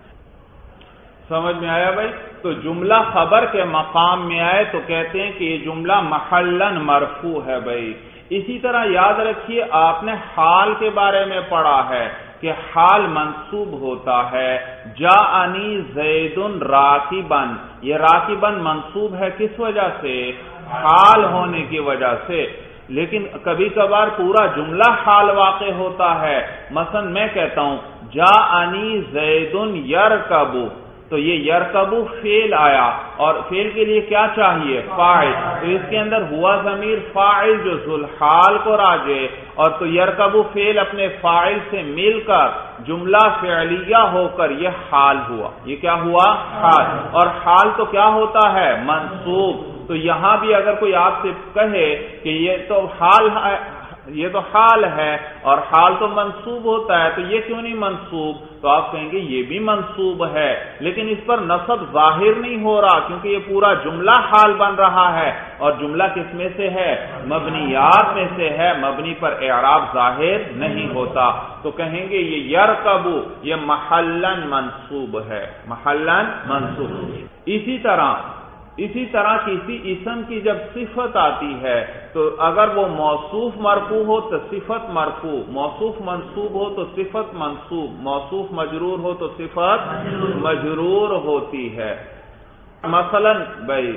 سمجھ میں آیا بھائی؟ تو جملہ خبر کے مقام میں آئے تو کہتے ہیں کہ یہ جملہ محلن مرفوع ہے بھائی. اسی طرح یاد رکھیے آپ نے حال کے بارے میں پڑھا ہے کہ حال منصوب ہوتا ہے. جاءنی زیدن راکبن، یہ راکبن منصوب ہے کس وجہ سے؟ حال ہونے کی وجہ سے. لیکن کبھی کبھار پورا جملہ حال واقع ہوتا ہے. مثلا میں کہتا ہوں جاءنی زیدن یرکبو، تو یہ یرکبو فعل آیا اور فعل کے لیے کیا چاہیے؟ فاعل. تو اس کے اندر ہوا ضمیر فاعل جو ذوالحال کو راجع، اور تو یرکبو فعل اپنے فاعل سے مل کر جملہ فعلیہ ہو کر یہ حال ہوا. یہ کیا ہوا؟ حال. اور حال تو کیا ہوتا ہے؟ منصوب. تو یہاں بھی اگر کوئی آپ سے کہے کہ یہ تو حال ہے، یہ تو حال ہے اور حال تو منصوب ہوتا ہے تو یہ کیوں نہیں منصوب؟ تو آپ کہیں گے یہ بھی منصوب ہے لیکن اس پر نصب ظاہر نہیں ہو رہا کیونکہ یہ پورا جملہ حال بن رہا ہے اور جملہ کس میں سے ہے؟ مبنیات میں سے ہے، مبنی پر اعراب ظاہر نہیں ہوتا. تو کہیں گے یہ یرکبو یہ محلن منصوب ہے، محلن منصوب. اسی طرح اسی طرح کسی اسم کی جب صفت آتی ہے تو اگر وہ موصوف مرفوع ہو تو صفت مرفوع، موصوف منصوب ہو تو صفت منصوب، موصوف مجرور ہو تو صفت مجرور ہوتی ہے. مثلا بھائی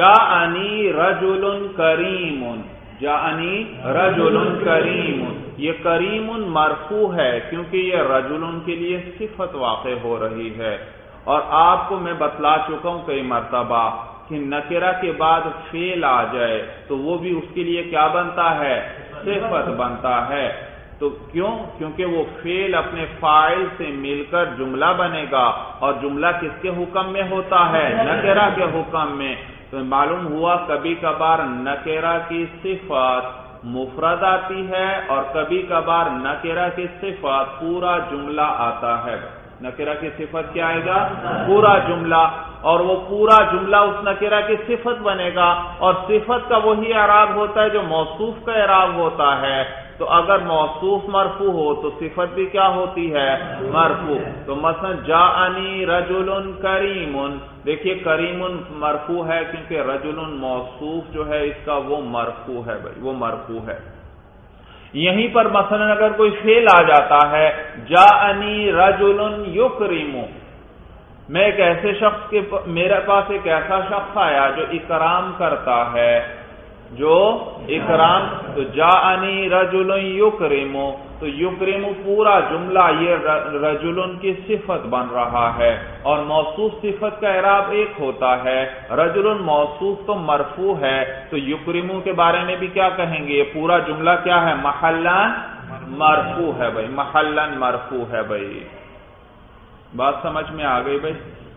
جاءنی رجل کریم، جاءنی رجل کریم، یہ کریم مرفوع ہے کیونکہ یہ رجل کے لیے صفت واقع ہو رہی ہے. اور آپ کو میں بتلا چکا ہوں کئی مرتبہ کہ نکرہ کے بعد فعل آ جائے تو وہ بھی اس کے لیے کیا بنتا ہے؟ صفت بنتا ہے. تو کیوں؟ کیونکہ وہ فعل اپنے فاعل سے مل کر جملہ بنے گا اور جملہ کس کے حکم میں ہوتا ہے؟ نکرہ کے حکم میں. تو معلوم ہوا کبھی کبھار نکرہ کی صفت مفرد آتی ہے اور کبھی کبھار نکرہ کی صفت پورا جملہ آتا ہے. نکرہ کی صفت کیا آئے گا؟ پورا جملہ. اور وہ پورا جملہ اس نکرہ کی صفت بنے گا اور صفت کا وہی اعراب ہوتا ہے جو موصوف کا اعراب ہوتا ہے. تو اگر موصوف مرفوع ہو تو صفت بھی کیا ہوتی ہے؟ مرفوع. تو مثلا جاءنی رجل کریم، دیکھیے کریم مرفوع ہے کیونکہ رجل موصوف جو ہے اس کا وہ مرفوع ہے بھائی، وہ مرفوع ہے. یہیں پر مثلا اگر کوئی فعل آ جاتا ہے جاءنی رجل یکرم، میں ایک ایسے شخص کے میرے پاس ایک ایسا شخص آیا جو اکرام کرتا ہے، جو اکرام. تو جاءنی رجل یکرم، تو یکرم پورا جملہ یہ رجل کی صفت بن رہا ہے اور موصوف صفت کا اعراب ایک ہوتا ہے. رجل موصوف تو مرفوع ہے تو یکرم کے بارے میں بھی کیا کہیں گے؟ یہ پورا جملہ کیا ہے؟ محلن مرفوع ہے بھائی، محلن مرفوع ہے بھائی. بات سمجھ میں آ گئی بھائی؟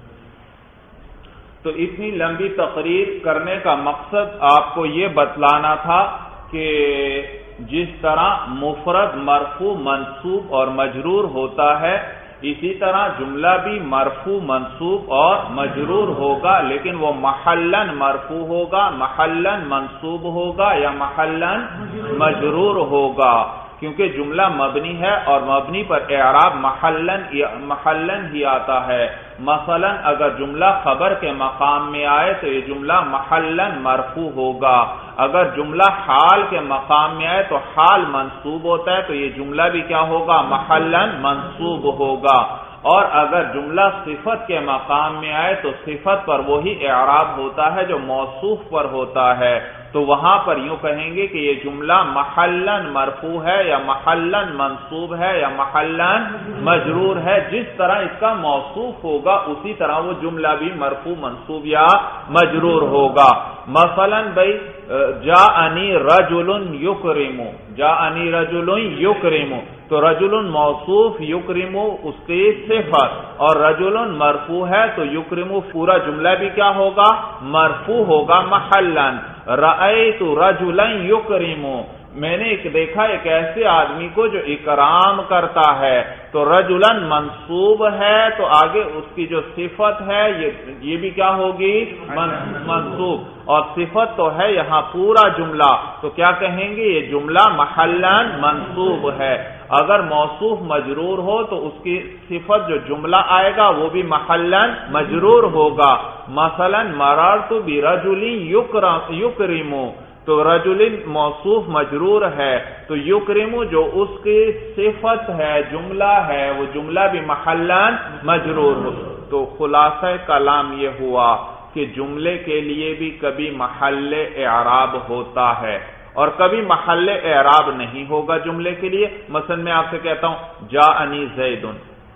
تو اتنی لمبی تقریر کرنے کا مقصد آپ کو یہ بتلانا تھا کہ جس طرح مفرد مرفوع منصوب اور مجرور ہوتا ہے اسی طرح جملہ بھی مرفوع منصوب اور مجرور ہوگا، لیکن وہ محلن مرفوع ہوگا، محلن منصوب ہوگا یا محلن مجرور ہوگا کیونکہ جملہ مبنی ہے اور مبنی پر اعراب محلن محلن ہی آتا ہے. مثلا اگر جملہ خبر کے مقام میں آئے تو یہ جملہ محلن مرفوع ہوگا. اگر جملہ حال کے مقام میں آئے تو حال منصوب ہوتا ہے تو یہ جملہ بھی کیا ہوگا؟ محلن منصوب ہوگا. اور اگر جملہ صفت کے مقام میں آئے تو صفت پر وہی اعراب ہوتا ہے جو موصوف پر ہوتا ہے. تو وہاں پر یوں کہیں گے کہ یہ جملہ محلن مرفوع ہے یا محلن منصوب ہے یا محلن مجرور ہے. جس طرح اس کا موصوف ہوگا اسی طرح وہ جملہ بھی مرفوع منصوب یا مجرور ہوگا. مثلا بھائی جاءنی رجل یکرم، جاءنی رجل یکرم، تو رجل موصوف یکرم اس کی صفت اور رجل مرفوع ہے تو یکرم پورا جملہ بھی کیا ہوگا؟ مرفوع ہوگا محلن. رأیت رجلا یکرم، میں نے ایک دیکھا ایک ایسے آدمی کو جو اکرام کرتا ہے، تو رجلن منصوب ہے تو آگے اس کی جو صفت ہے یہ یہ بھی کیا ہوگی؟ منصوب، اور صفت تو ہے یہاں پورا جملہ، تو کیا کہیں گے؟ یہ جملہ محلن منصوب ہے۔ اگر موصوف مجرور ہو تو اس کی صفت جو جملہ آئے گا وہ بھی محلن مجرور ہوگا۔ مثلا مررت برجل یکرم، تو رجل موصوف مجرور ہے تو یکرم جو اس کی صفت ہے جملہ ہے وہ جملہ بھی محلن مجرور ہو۔ تو خلاصہ کلام یہ ہوا کہ جملے کے لیے بھی کبھی محل اعراب ہوتا ہے اور کبھی محل اعراب نہیں ہوگا جملے کے لیے۔ مثلا میں آپ سے کہتا ہوں جاءنی زید،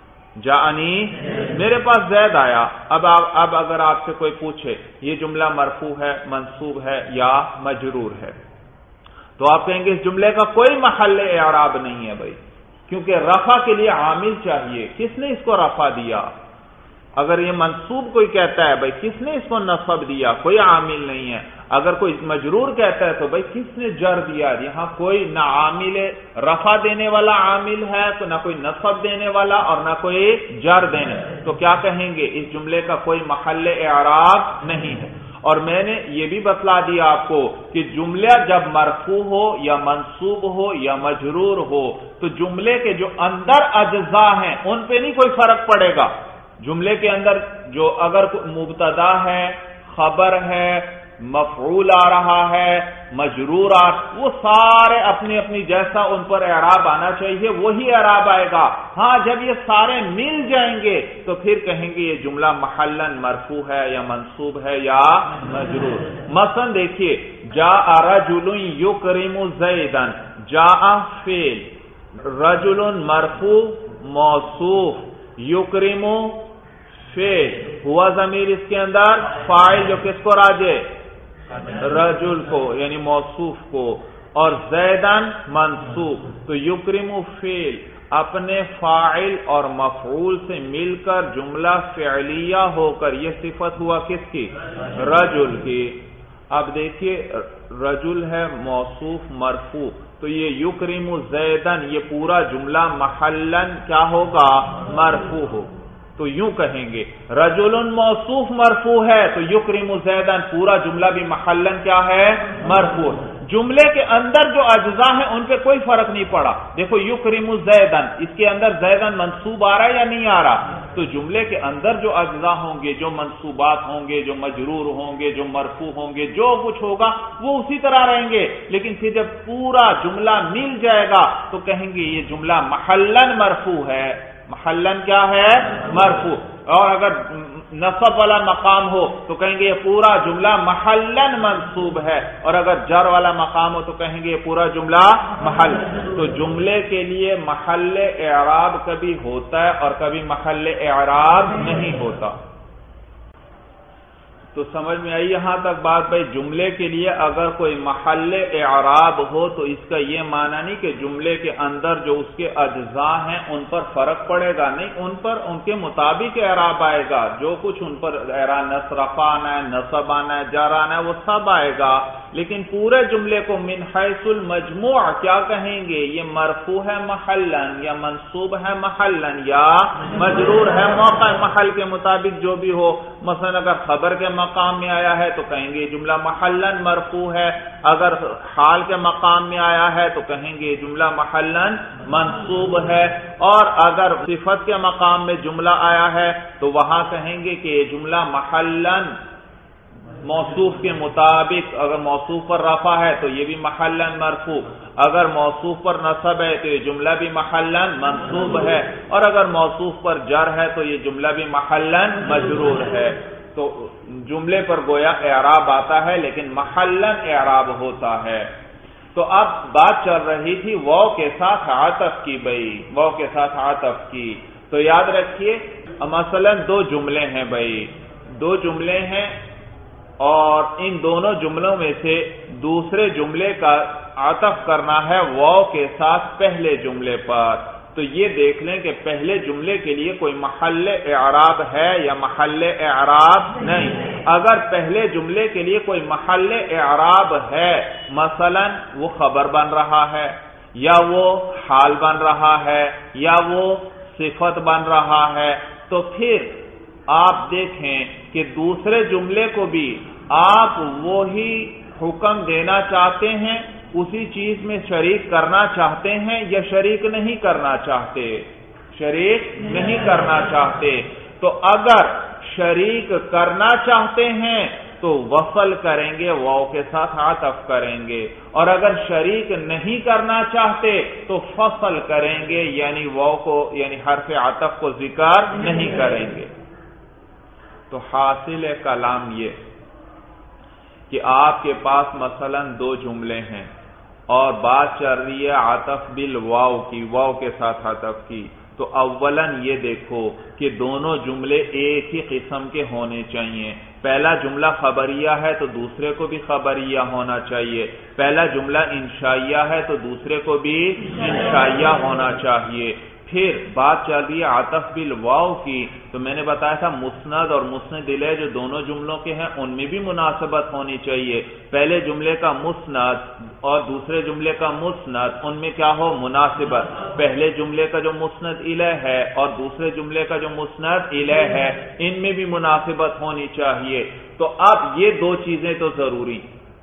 جاءنی میرے پاس زید آیا، اب اب اگر آپ سے کوئی پوچھے یہ جملہ مرفوع ہے، منصوب ہے یا مجرور ہے، تو آپ کہیں گے اس جملے کا کوئی محل اعراب نہیں ہے بھائی، کیونکہ رفع کے لیے عامل چاہیے۔ کس نے اس کو رفع دیا؟ اگر یہ منصوب کوئی کہتا ہے بھائی کس نے اس کو نصب دیا؟ کوئی عامل نہیں ہے۔ اگر کوئی مجرور کہتا ہے تو بھائی کس نے جر دیا؟ یہاں کوئی نہ عامل رفع دینے والا عامل ہے، تو نہ کوئی نصب دینے والا اور نہ کوئی جر دینے، تو کیا کہیں گے؟ اس جملے کا کوئی محل اعراب نہیں ہے۔ اور میں نے یہ بھی بتلا دیا آپ کو کہ جملہ جب مرفوع ہو یا منصوب ہو یا مجرور ہو تو جملے کے جو اندر اجزاء ہیں ان پہ نہیں کوئی فرق پڑے گا۔ جملے کے اندر جو اگر مبتدا ہے، خبر ہے، مفعول آ رہا ہے، مجرور آ، وہ سارے اپنی اپنی جیسا ان پر اعراب آنا چاہیے وہی اعراب آئے گا۔ ہاں جب یہ سارے مل جائیں گے تو پھر کہیں گے یہ جملہ محلن مرفوع ہے یا منصوب ہے یا مجرور۔ مثلا دیکھیے جاء رجل یکرم زیدن، جاء فعل، رجل مرفوع موصوف، یکرم فعل، ہوا ضمیر اس کے اندر فاعل جو کس کو راجع؟ رجل کو یعنی موصوف کو، اور زیدن منصوب، تو یکرم فعل اپنے فاعل اور مفعول سے مل کر جملہ فعلیہ ہو کر یہ صفت ہوا کس کی؟ رجل کی۔ اب دیکھیے رجل ہے موصوف مرفوع، تو یہ یکرم زیدن یہ پورا جملہ محلن کیا ہوگا؟ مرفوع ہو۔ تو یوں کہیں گے رجل موصوف مرفوع ہے تو یکرم زیدن پورا جملہ بھی محلن کیا ہے؟ مرفوع۔ جملے کے اندر جو اجزاء ہیں ان پہ کوئی فرق نہیں پڑا۔ دیکھو یکرم زیدن، اس کے اندر زیدن منصوب آ رہا ہے یا نہیں آ رہا؟ تو جملے کے اندر جو اجزاء ہوں گے، جو منصوبات ہوں گے، جو مجرور ہوں گے، جو مرفوع ہوں گے، جو کچھ ہوگا وہ اسی طرح رہیں گے، لیکن پھر جب پورا جملہ مل جائے گا تو کہیں گے یہ جملہ محلن مرفوع ہے۔ محلن کیا ہے؟ مرفوع۔ اور اگر نصب والا مقام ہو تو کہیں گے یہ پورا جملہ محلن منصوب ہے، اور اگر جر والا مقام ہو تو کہیں گے یہ پورا جملہ محل۔ تو جملے کے لیے محل اعراب کبھی ہوتا ہے اور کبھی محل اعراب نہیں ہوتا۔ تو سمجھ میں آئی یہاں تک بات بھائی؟ جملے کے لیے اگر کوئی محل اعراب ہو تو اس کا یہ معنی نہیں کہ جملے کے اندر جو اس کے اجزاء ہیں ان پر فرق پڑے گا، نہیں، ان پر ان کے مطابق اعراب آئے گا، جو کچھ ان پر اعراب نصرف آنا ہے، نصب آنا ہے، جر آنا ہے وہ سب آئے گا، لیکن پورے جملے کو من حیث المجموع کیا کہیں گے؟ یہ مرفوع ہے محلن یا منصوب ہے محلن یا مجرور ہے موقع محل کے مطابق جو بھی ہو۔ مثلا اگر خبر کے مقام میں آیا ہے تو کہیں گے جملہ محلن مرفوع ہے، اگر حال کے مقام میں آیا ہے تو کہیں گے جملہ محلن منصوب ہے، اور اگر صفت کے مقام میں جملہ آیا ہے تو وہاں کہیں گے کہ یہ جملہ محلن موصوف کے مطابق، اگر موصوف پر رفع ہے تو یہ بھی محلن مرفوع، اگر موصوف پر نصب ہے تو یہ جملہ بھی محلن منصوب ہے، اور اگر موصوف پر جر ہے تو یہ جملہ بھی محلن مجرور ہے۔ تو جملے پر گویا اعراب آتا ہے لیکن محلن اعراب ہوتا ہے۔ تو اب بات چل رہی تھی واو کے ساتھ عطف کی، بھائی واو کے ساتھ عطف کی، تو یاد رکھیے مثلا دو جملے ہیں بھائی، دو جملے ہیں اور ان دونوں جملوں میں سے دوسرے جملے کا عطف کرنا ہے واو کے ساتھ پہلے جملے پر، تو یہ دیکھ لیں کہ پہلے جملے کے لیے کوئی محل اعراب ہے یا محل اعراب نہیں۔ اگر پہلے جملے کے لیے کوئی محل اعراب ہے، مثلا وہ خبر بن رہا ہے یا وہ حال بن رہا ہے یا وہ صفت بن رہا ہے، تو پھر آپ دیکھیں کہ دوسرے جملے کو بھی آپ وہی حکم دینا چاہتے ہیں، اسی چیز میں شریک کرنا چاہتے ہیں یا شریک نہیں کرنا چاہتے، شریک نہیں کرنا چاہتے۔ تو اگر شریک کرنا چاہتے ہیں تو وصل کریں گے، واو کے ساتھ عطف کریں گے، اور اگر شریک نہیں کرنا چاہتے تو فصل کریں گے، یعنی واو کو یعنی حرف عطف کو ذکر نہیں کریں گے۔ تو حاصل کلام یہ کہ آپ کے پاس مثلا دو جملے ہیں اور بات چل رہی ہے عطف بالواو کی، واو کے ساتھ عطف کی، تو اولاً یہ دیکھو کہ دونوں جملے ایک ہی قسم کے ہونے چاہیے۔ پہلا جملہ خبریہ ہے تو دوسرے کو بھی خبریہ ہونا چاہیے، پہلا جملہ انشائیہ ہے تو دوسرے کو بھی انشائیہ ہونا چاہیے۔ پھر بات چل رہی ہے عطف بالواو کی، تو میں نے بتایا تھا مسند اور مسند الیہ جو دونوں جملوں کے ہیں ان میں بھی مناسبت ہونی چاہیے۔ پہلے جملے کا مسند اور دوسرے جملے کا مسند، ان میں کیا ہو مناسبت، پہلے جملے کا جو مسند الیہ ہے اور دوسرے جملے کا جو مسند الیہ ہے ان میں بھی مناسبت ہونی چاہیے۔ تو اب یہ دو چیزیں تو ضروری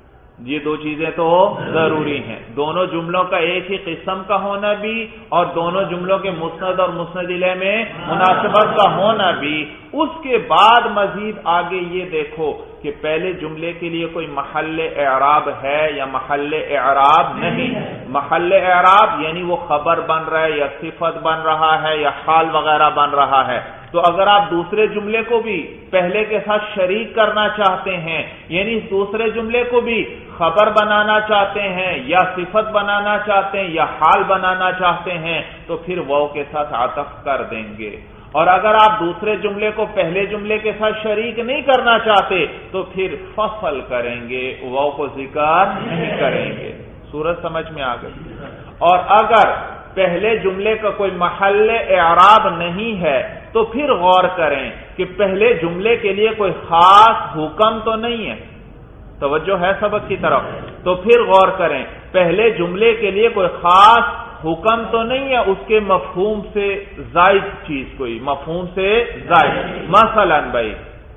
یہ دو چیزیں تو ضروری ہیں، دونوں جملوں کا ایک ہی قسم کا ہونا بھی اور دونوں جملوں کے مسند اور مسند الیہ میں مناسبت کا ہونا بھی۔ اس کے بعد مزید آگے یہ دیکھو کہ پہلے جملے کے لیے کوئی محل اعراب ہے یا محل اعراب نہیں۔ محل اعراب یعنی وہ خبر بن رہا ہے یا صفت بن رہا ہے یا حال وغیرہ بن رہا ہے، تو اگر آپ دوسرے جملے کو بھی پہلے کے ساتھ شریک کرنا چاہتے ہیں، یعنی دوسرے جملے کو بھی خبر بنانا چاہتے ہیں یا صفت بنانا چاہتے ہیں یا حال بنانا چاہتے ہیں، تو پھر واو کے ساتھ عطف کر دیں گے۔ اور اگر آپ دوسرے جملے کو پہلے جملے کے ساتھ شریک نہیں کرنا چاہتے تو پھر فصل کریں گے، واو کو ذکر نہیں کریں گے۔ صورت سمجھ میں آ گئی؟ اور اگر پہلے جملے کا کوئی محل اعراب نہیں ہے تو پھر غور کریں کہ پہلے جملے کے لیے کوئی خاص حکم تو نہیں ہے، توجہ ہے سبق کی طرف، تو پھر غور کریں پہلے جملے کے لیے کوئی خاص حکم تو نہیں ہے، اس کے مفہوم سے زائد چیز، کوئی مفہوم سے زائد، مثلا بھائی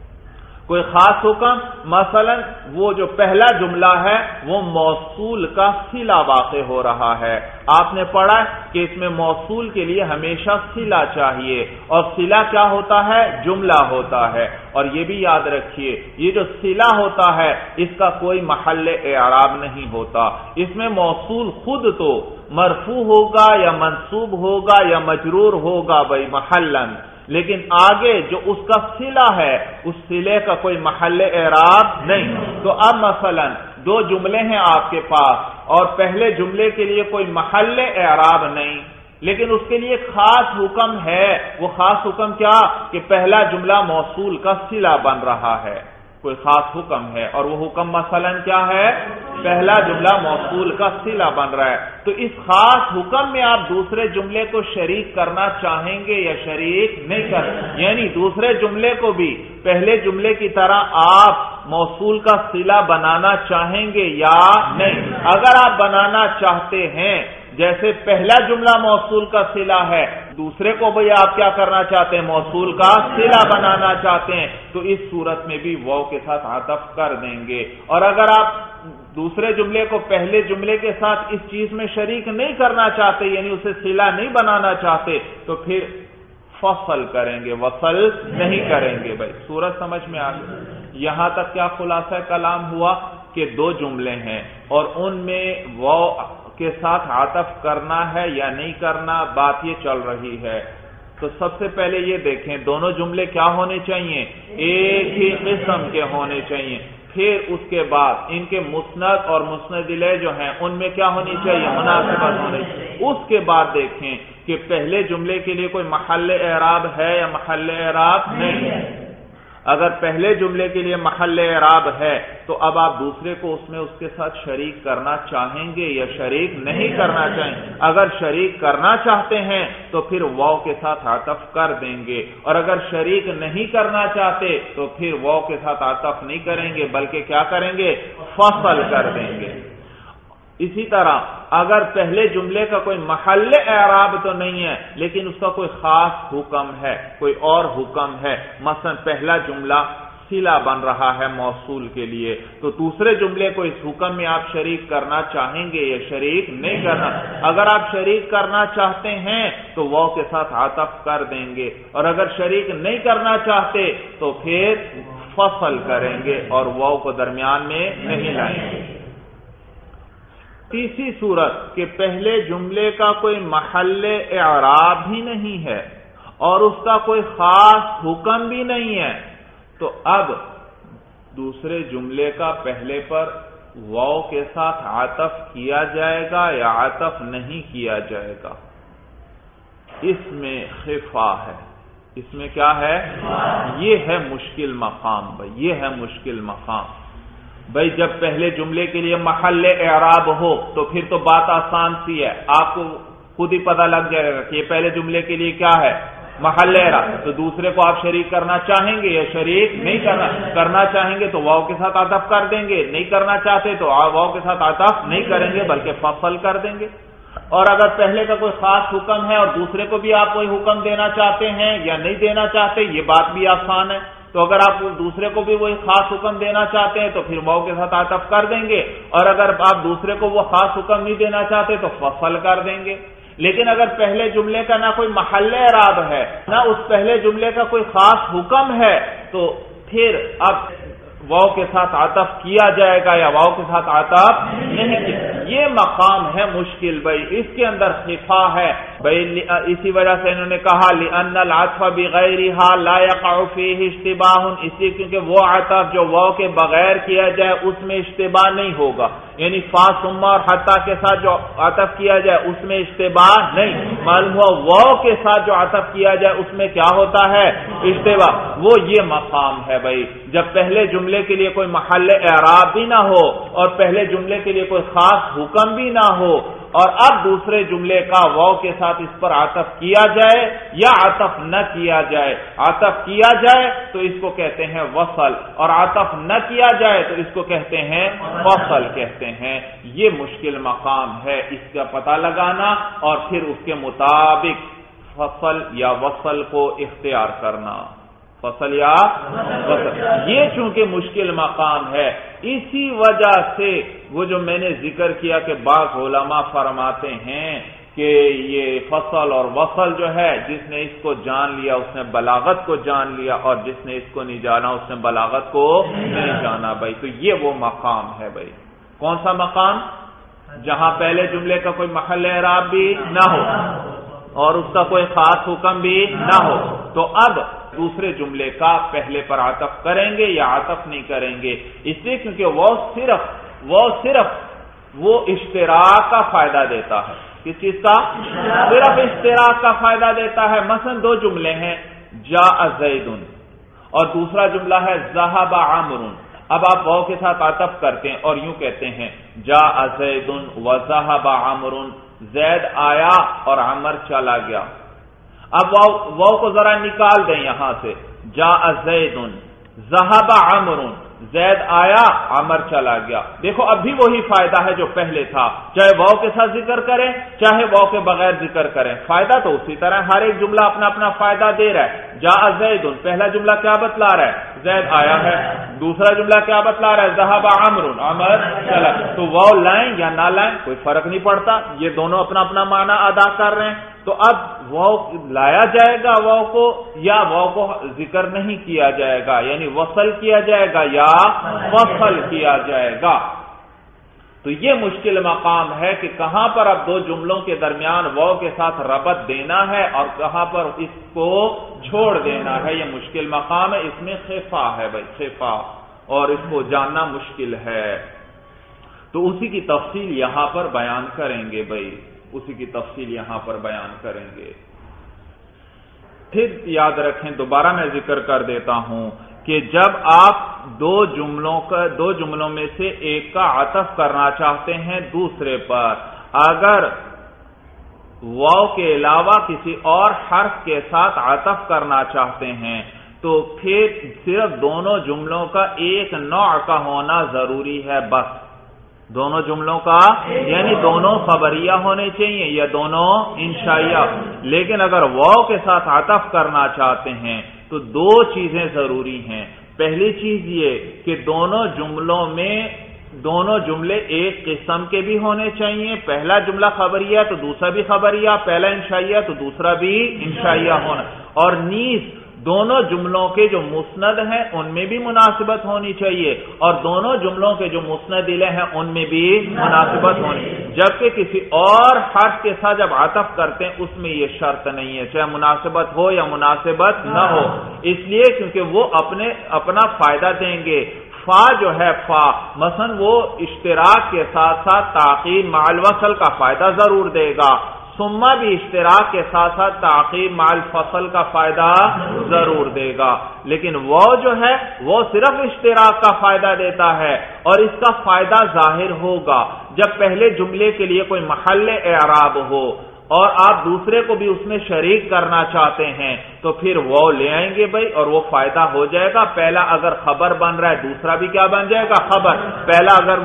کوئی خاص حکم، مثلا وہ جو پہلا جملہ ہے وہ موصول کا صلہ واقع ہو رہا ہے۔ آپ نے پڑھا کہ اس میں موصول کے لیے ہمیشہ صلہ چاہیے، اور صلہ کیا ہوتا ہے؟ جملہ ہوتا ہے۔ اور یہ بھی یاد رکھیے یہ جو صلہ ہوتا ہے اس کا کوئی محل اعراب نہیں ہوتا، اس میں موصول خود تو مرفوع ہوگا یا منصوب ہوگا یا مجرور ہوگا بھائی محلاً، لیکن آگے جو اس کا صلہ ہے اس صلے کا کوئی محل اعراب نہیں۔ تو اب مثلا دو جملے ہیں آپ کے پاس اور پہلے جملے کے لیے کوئی محل اعراب نہیں، لیکن اس کے لیے خاص حکم ہے۔ وہ خاص حکم کیا؟ کہ پہلا جملہ موصول کا صلہ بن رہا ہے، کوئی خاص حکم ہے، اور وہ حکم مثلا کیا ہے؟ پہلا جملہ موصول کا صلہ بن رہا ہے۔ تو اس خاص حکم میں آپ دوسرے جملے کو شریک کرنا چاہیں گے یا شریک نہیں کریں، یعنی دوسرے جملے کو بھی پہلے جملے کی طرح آپ موصول کا صلہ بنانا چاہیں گے یا نہیں۔ اگر آپ بنانا چاہتے ہیں، جیسے پہلا جملہ موصول کا صلہ ہے، دوسرے کو بھی آپ کیا کرنا چاہتے ہیں؟ موصول کا صلہ بنانا چاہتے ہیں، تو اس صورت میں بھی واو کے ساتھ عطف کر دیں گے۔ اور اگر آپ دوسرے جملے کو پہلے جملے کے ساتھ اس چیز میں شریک نہیں کرنا چاہتے، یعنی اسے صلہ نہیں بنانا چاہتے، تو پھر فصل کریں گے، وصل نہیں کریں گے بھائی۔ صورت سمجھ میں آ گئی؟ یہاں تک کیا خلاصہ کلام ہوا کہ دو جملے ہیں اور ان میں واو کے ساتھ عطف کرنا ہے یا نہیں کرنا، بات یہ چل رہی ہے۔ تو سب سے پہلے یہ دیکھیں دونوں جملے کیا ہونے چاہیے؟ ایک ہی قسم کے ہونے چاہیے۔ پھر اس کے بعد ان کے مسند اور مسند الیہ جو ہیں ان میں کیا ہونی چاہیے؟ مناسبت ہونی چاہیے۔ اس کے بعد دیکھیں کہ پہلے جملے کے لیے کوئی محل اعراب ہے یا محل اعراب نہیں ہے۔ اگر پہلے جملے کے لیے محل اعراب ہے تو اب آپ دوسرے کو اس میں اس کے ساتھ شریک کرنا چاہیں گے یا شریک نہیں کرنا چاہیں گے؟ اگر شریک کرنا چاہتے ہیں تو پھر واو کے ساتھ عطف کر دیں گے، اور اگر شریک نہیں کرنا چاہتے تو پھر واو کے ساتھ عطف نہیں کریں گے بلکہ کیا کریں گے؟ فصل کر دیں گے۔ اسی طرح اگر پہلے جملے کا کوئی محل اعراب تو نہیں ہے لیکن اس کا کوئی خاص حکم ہے، کوئی اور حکم ہے، مثلا پہلا جملہ صلہ بن رہا ہے موصول کے لیے، تو دوسرے جملے کو اس حکم میں آپ شریک کرنا چاہیں گے یا شریک نہیں کرنا؟ اگر آپ شریک کرنا چاہتے ہیں تو واو کے ساتھ عطف کر دیں گے، اور اگر شریک نہیں کرنا چاہتے تو پھر فصل کریں گے اور واو کو درمیان میں نہیں لائیں گے۔ تیسری صورت کہ پہلے جملے کا کوئی محل اعراب بھی نہیں ہے اور اس کا کوئی خاص حکم بھی نہیں ہے، تو اب دوسرے جملے کا پہلے پر واو کے ساتھ عطف کیا جائے گا یا عطف نہیں کیا جائے گا؟ اس میں خفا ہے، اس میں کیا ہے؟ یہ ہے مشکل مقام بھائی، یہ ہے مشکل مقام بھائی۔ جب پہلے جملے کے لیے محل اعراب ہو تو پھر تو بات آسان سی ہے، آپ کو خود ہی پتہ لگ جائے گا کہ یہ پہلے جملے کے لیے کیا ہے؟ محل اعراب۔ تو دوسرے کو آپ شریک کرنا چاہیں گے یا شریک نہیں کرنا؟ کرنا چاہیں گے تو واو کے ساتھ عطف کر دیں گے، نہیں کرنا چاہتے تو واو کے ساتھ عطف نہیں کریں گے بلکہ فصل کر دیں گے۔ اور اگر پہلے کا کوئی خاص حکم ہے اور دوسرے کو بھی آپ کوئی حکم دینا چاہتے ہیں یا نہیں دینا چاہتے، یہ بات بھی آسان ہے، تو اگر آپ دوسرے کو بھی وہی خاص حکم دینا چاہتے ہیں تو پھر واو کے ساتھ عطف کر دیں گے، اور اگر آپ دوسرے کو وہ خاص حکم نہیں دینا چاہتے تو فصل کر دیں گے۔ لیکن اگر پہلے جملے کا نہ کوئی محل اعراب ہے نہ اس پہلے جملے کا کوئی خاص حکم ہے تو پھر اب واو کے ساتھ عطف کیا جائے گا یا واو کے ساتھ عطف نہیں کیا؟ یہ مقام ہے مشکل بھائی، اس کے اندر خفا ہے بھائی۔ اسی وجہ سے انہوں نے کہا لِأَنَّ الْعَطْفَ بِغَيْرِهَا لَا يَقَعُ فِيهِ اشْتِبَاهٌ، اس لیے کیونکہ وہ عطف جو واو کے بغیر کیا جائے اس میں اشتباہ نہیں ہوگا، یعنی فا ثم اور حتی کے ساتھ جو عطف کیا جائے اس میں اشتباہ نہیں۔ معلوم ہوا واو کے ساتھ جو عطف کیا جائے اس میں کیا ہوتا ہے؟ اشتباہ۔ وہ یہ مقام ہے بھائی، جب پہلے جملے کے لیے کوئی محل اعراب بھی نہ ہو اور پہلے جملے کے لیے کوئی خاص حکم بھی نہ ہو، اور اب دوسرے جملے کا واو کے ساتھ اس پر عطف کیا جائے یا عطف نہ کیا جائے۔ عطف کیا جائے تو اس کو کہتے ہیں وصل، اور عطف نہ کیا جائے تو اس کو کہتے ہیں فصل کہتے ہیں۔ یہ مشکل مقام ہے، اس کا پتہ لگانا اور پھر اس کے مطابق فصل یا وصل کو اختیار کرنا، فصل یا وصل۔ یہ چونکہ مشکل مقام ہے، اسی وجہ سے وہ جو میں نے ذکر کیا کہ بعض علماء فرماتے ہیں کہ یہ فصل اور وصل جو ہے، جس نے اس کو جان لیا اس نے بلاغت کو جان لیا، اور جس نے اس کو نہیں جانا اس نے بلاغت کو نہیں جانا بھائی۔ تو یہ وہ مقام ہے بھائی۔ کون سا مقام؟ جہاں پہلے جملے کا کوئی محل اعراب بھی نہ ہو اور اس کا کوئی خاص حکم بھی نہ ہو، تو اب دوسرے جملے کا پہلے پر عطف کریں گے یا عطف نہیں کریں گے؟ اس لیے کیونکہ وہ صرف وہ صرف وہ اشتراک کا فائدہ دیتا ہے۔ کس چیز کا؟ صرف اشتراک کا فائدہ دیتا ہے۔ مثلا دو جملے ہیں، جاء زید اور دوسرا جملہ ہے ذهب عمرو۔ اب آپ واو کے ساتھ عطف کرتے ہیں اور یوں کہتے ہیں جاء زید وذهب عمرو، زید آیا اور عمر چلا گیا۔ اب واو واو کو ذرا نکال دیں یہاں سے، جاء زید ذهب عمرو، زید آیا عمر چلا گیا۔ دیکھو اب بھی وہی فائدہ ہے جو پہلے تھا، چاہے واو کے ساتھ ذکر کریں چاہے واو کے بغیر ذکر کریں، فائدہ تو اسی طرح، ہر ایک جملہ اپنا اپنا فائدہ دے رہا ہے۔ جاء زید، پہلا جملہ کیا بتلا رہا ہے؟ زید آیا ہے۔ دوسرا جملہ کیا بتلا رہا ہے؟ ذهب عمرو، عمر چلا۔ تو واو لائیں یا نہ لائیں کوئی فرق نہیں پڑتا، یہ دونوں اپنا اپنا معنی ادا کر رہے ہیں۔ تو اب واو لایا جائے گا واو کو یا واو کو ذکر نہیں کیا جائے گا، یعنی وصل کیا جائے گا یا فصل کیا جائے گا؟ تو یہ مشکل مقام ہے کہ کہاں پر اب دو جملوں کے درمیان واو کے ساتھ ربط دینا ہے اور کہاں پر اس کو چھوڑ دینا ہے۔ یہ مشکل مقام ہے، اس میں خفا ہے بھائی، خفا، اور اس کو جاننا مشکل ہے۔ تو اسی کی تفصیل یہاں پر بیان کریں گے بھائی، اسی کی تفصیل یہاں پر بیان کریں گے۔ پھر یاد رکھیں، دوبارہ میں ذکر کر دیتا ہوں کہ جب آپ دو جملوں کا دو جملوں میں سے ایک کا عطف کرنا چاہتے ہیں دوسرے پر، اگر واو کے علاوہ کسی اور حرف کے ساتھ عطف کرنا چاہتے ہیں تو پھر صرف دونوں جملوں کا ایک نوع کا ہونا ضروری ہے، بس دونوں جملوں کا، یعنی دونوں خبریہ ہونے چاہیے یا دونوں انشائیہ۔ لیکن اگر واو کے ساتھ عطف کرنا چاہتے ہیں تو دو چیزیں ضروری ہیں۔ پہلی چیز یہ کہ دونوں جملوں میں دونوں جملے ایک قسم کے بھی ہونے چاہیے، پہلا جملہ خبریہ تو دوسرا بھی خبریہ، پہلا انشائیہ تو دوسرا بھی انشائیہ ہونا، اور نیز دونوں جملوں کے جو مسند ہیں ان میں بھی مناسبت ہونی چاہیے، اور دونوں جملوں کے جو مسند الیہ ہیں ان میں بھی مناسبت ہونی، جبکہ کسی اور حرف کے ساتھ جب عطف کرتے ہیں اس میں یہ شرط نہیں ہے، چاہے مناسبت ہو یا مناسبت نہ ہو، اس لیے کیونکہ وہ اپنے اپنا فائدہ دیں گے۔ فا جو ہے فا مثلا وہ اشتراک کے ساتھ ساتھ تعقیب مع الوصل کا فائدہ ضرور دے گا، ثم بھی اشتراک کے ساتھ ساتھ تعقیب مع الفصل کا فائدہ ضرور دے گا، لیکن وہ جو ہے وہ صرف اشتراک کا فائدہ دیتا ہے، اور اس کا فائدہ ظاہر ہوگا جب پہلے جملے کے لیے کوئی محل اعراب ہو اور آپ دوسرے کو بھی اس میں شریک کرنا چاہتے ہیں تو پھر وہ لے آئیں گے بھائی، اور وہ فائدہ ہو جائے گا۔ پہلا اگر خبر بن رہا ہے دوسرا بھی کیا بن جائے گا؟ خبر۔ پہلا اگر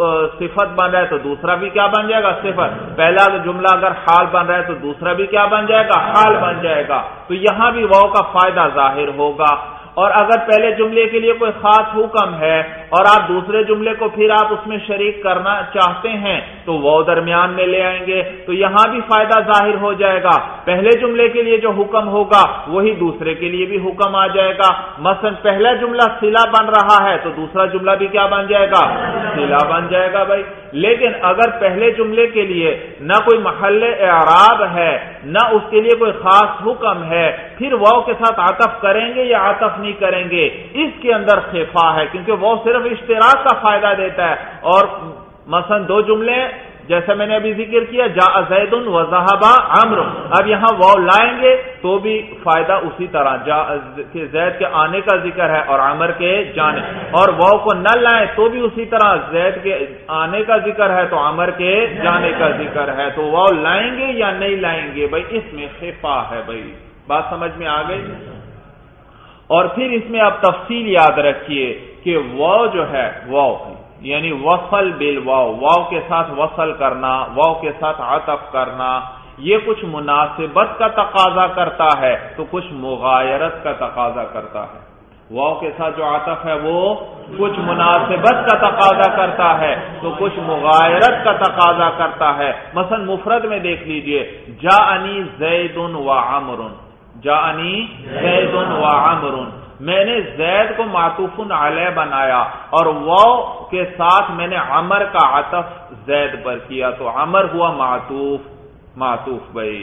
صفت بن رہا ہے تو دوسرا بھی کیا بن جائے گا؟ صفت۔ پہلا جملہ اگر حال بن رہا ہے تو دوسرا بھی کیا بن جائے گا؟ حال بن جائے گا۔ تو یہاں بھی واو کا فائدہ ظاہر ہوگا، اور اگر پہلے جملے کے لیے کوئی خاص حکم ہے اور آپ دوسرے جملے کو پھر آپ اس میں شریک کرنا چاہتے ہیں تو وہ درمیان میں لے آئیں گے، تو یہاں بھی فائدہ ظاہر ہو جائے گا۔ پہلے جملے کے لیے جو حکم ہوگا وہی دوسرے کے لیے بھی حکم آ جائے گا۔ مثلا پہلا جملہ صلہ بن رہا ہے تو دوسرا جملہ بھی کیا بن جائے گا؟ صلہ بن جائے گا بھائی۔ لیکن اگر پہلے جملے کے لیے نہ کوئی محل اعراب ہے نہ اس کے لیے کوئی خاص حکم ہے، پھر واو کے ساتھ عطف کریں گے یا عطف نہیں کریں گے، اس کے اندر خفا ہے، کیونکہ وہ صرف اشتراک کا فائدہ دیتا ہے۔ اور مثلا دو جملے جیسے میں نے ابھی ذکر کیا، جاء زید و ذهب عمرو، اب یہاں واو لائیں گے تو بھی فائدہ اسی طرح کہ زید کے آنے کا ذکر ہے اور عمر کے جانے، اور واو کو نہ لائیں تو بھی اسی طرح زید کے آنے کا ذکر ہے تو عمر کے جانے کا ذکر ہے، تو واو لائیں گے یا نہیں لائیں گے بھائی، اس میں خفا ہے بھائی، بات سمجھ میں آ گئی۔ اور پھر اس میں آپ تفصیل یاد رکھیے کہ واو جو ہے واو یعنی وصل بالواو، واو کے ساتھ وصل کرنا، واو کے ساتھ عطف کرنا، یہ کچھ مناسبت کا تقاضا کرتا ہے تو کچھ مغایرت کا تقاضا کرتا ہے۔ واو کے ساتھ جو عطف ہے وہ کچھ مناسبت کا تقاضا کرتا ہے تو کچھ مغایرت کا تقاضا کرتا ہے۔ مثلا مفرد میں دیکھ لیجئے، جاءنی زید و عمر، جاءنی زید و عمر، میں نے زید کو معطوف علیہ بنایا اور واو کے ساتھ میں نے عمر کا عطف زید پر کیا تو عمر ہوا معطوف معطوف بھائی۔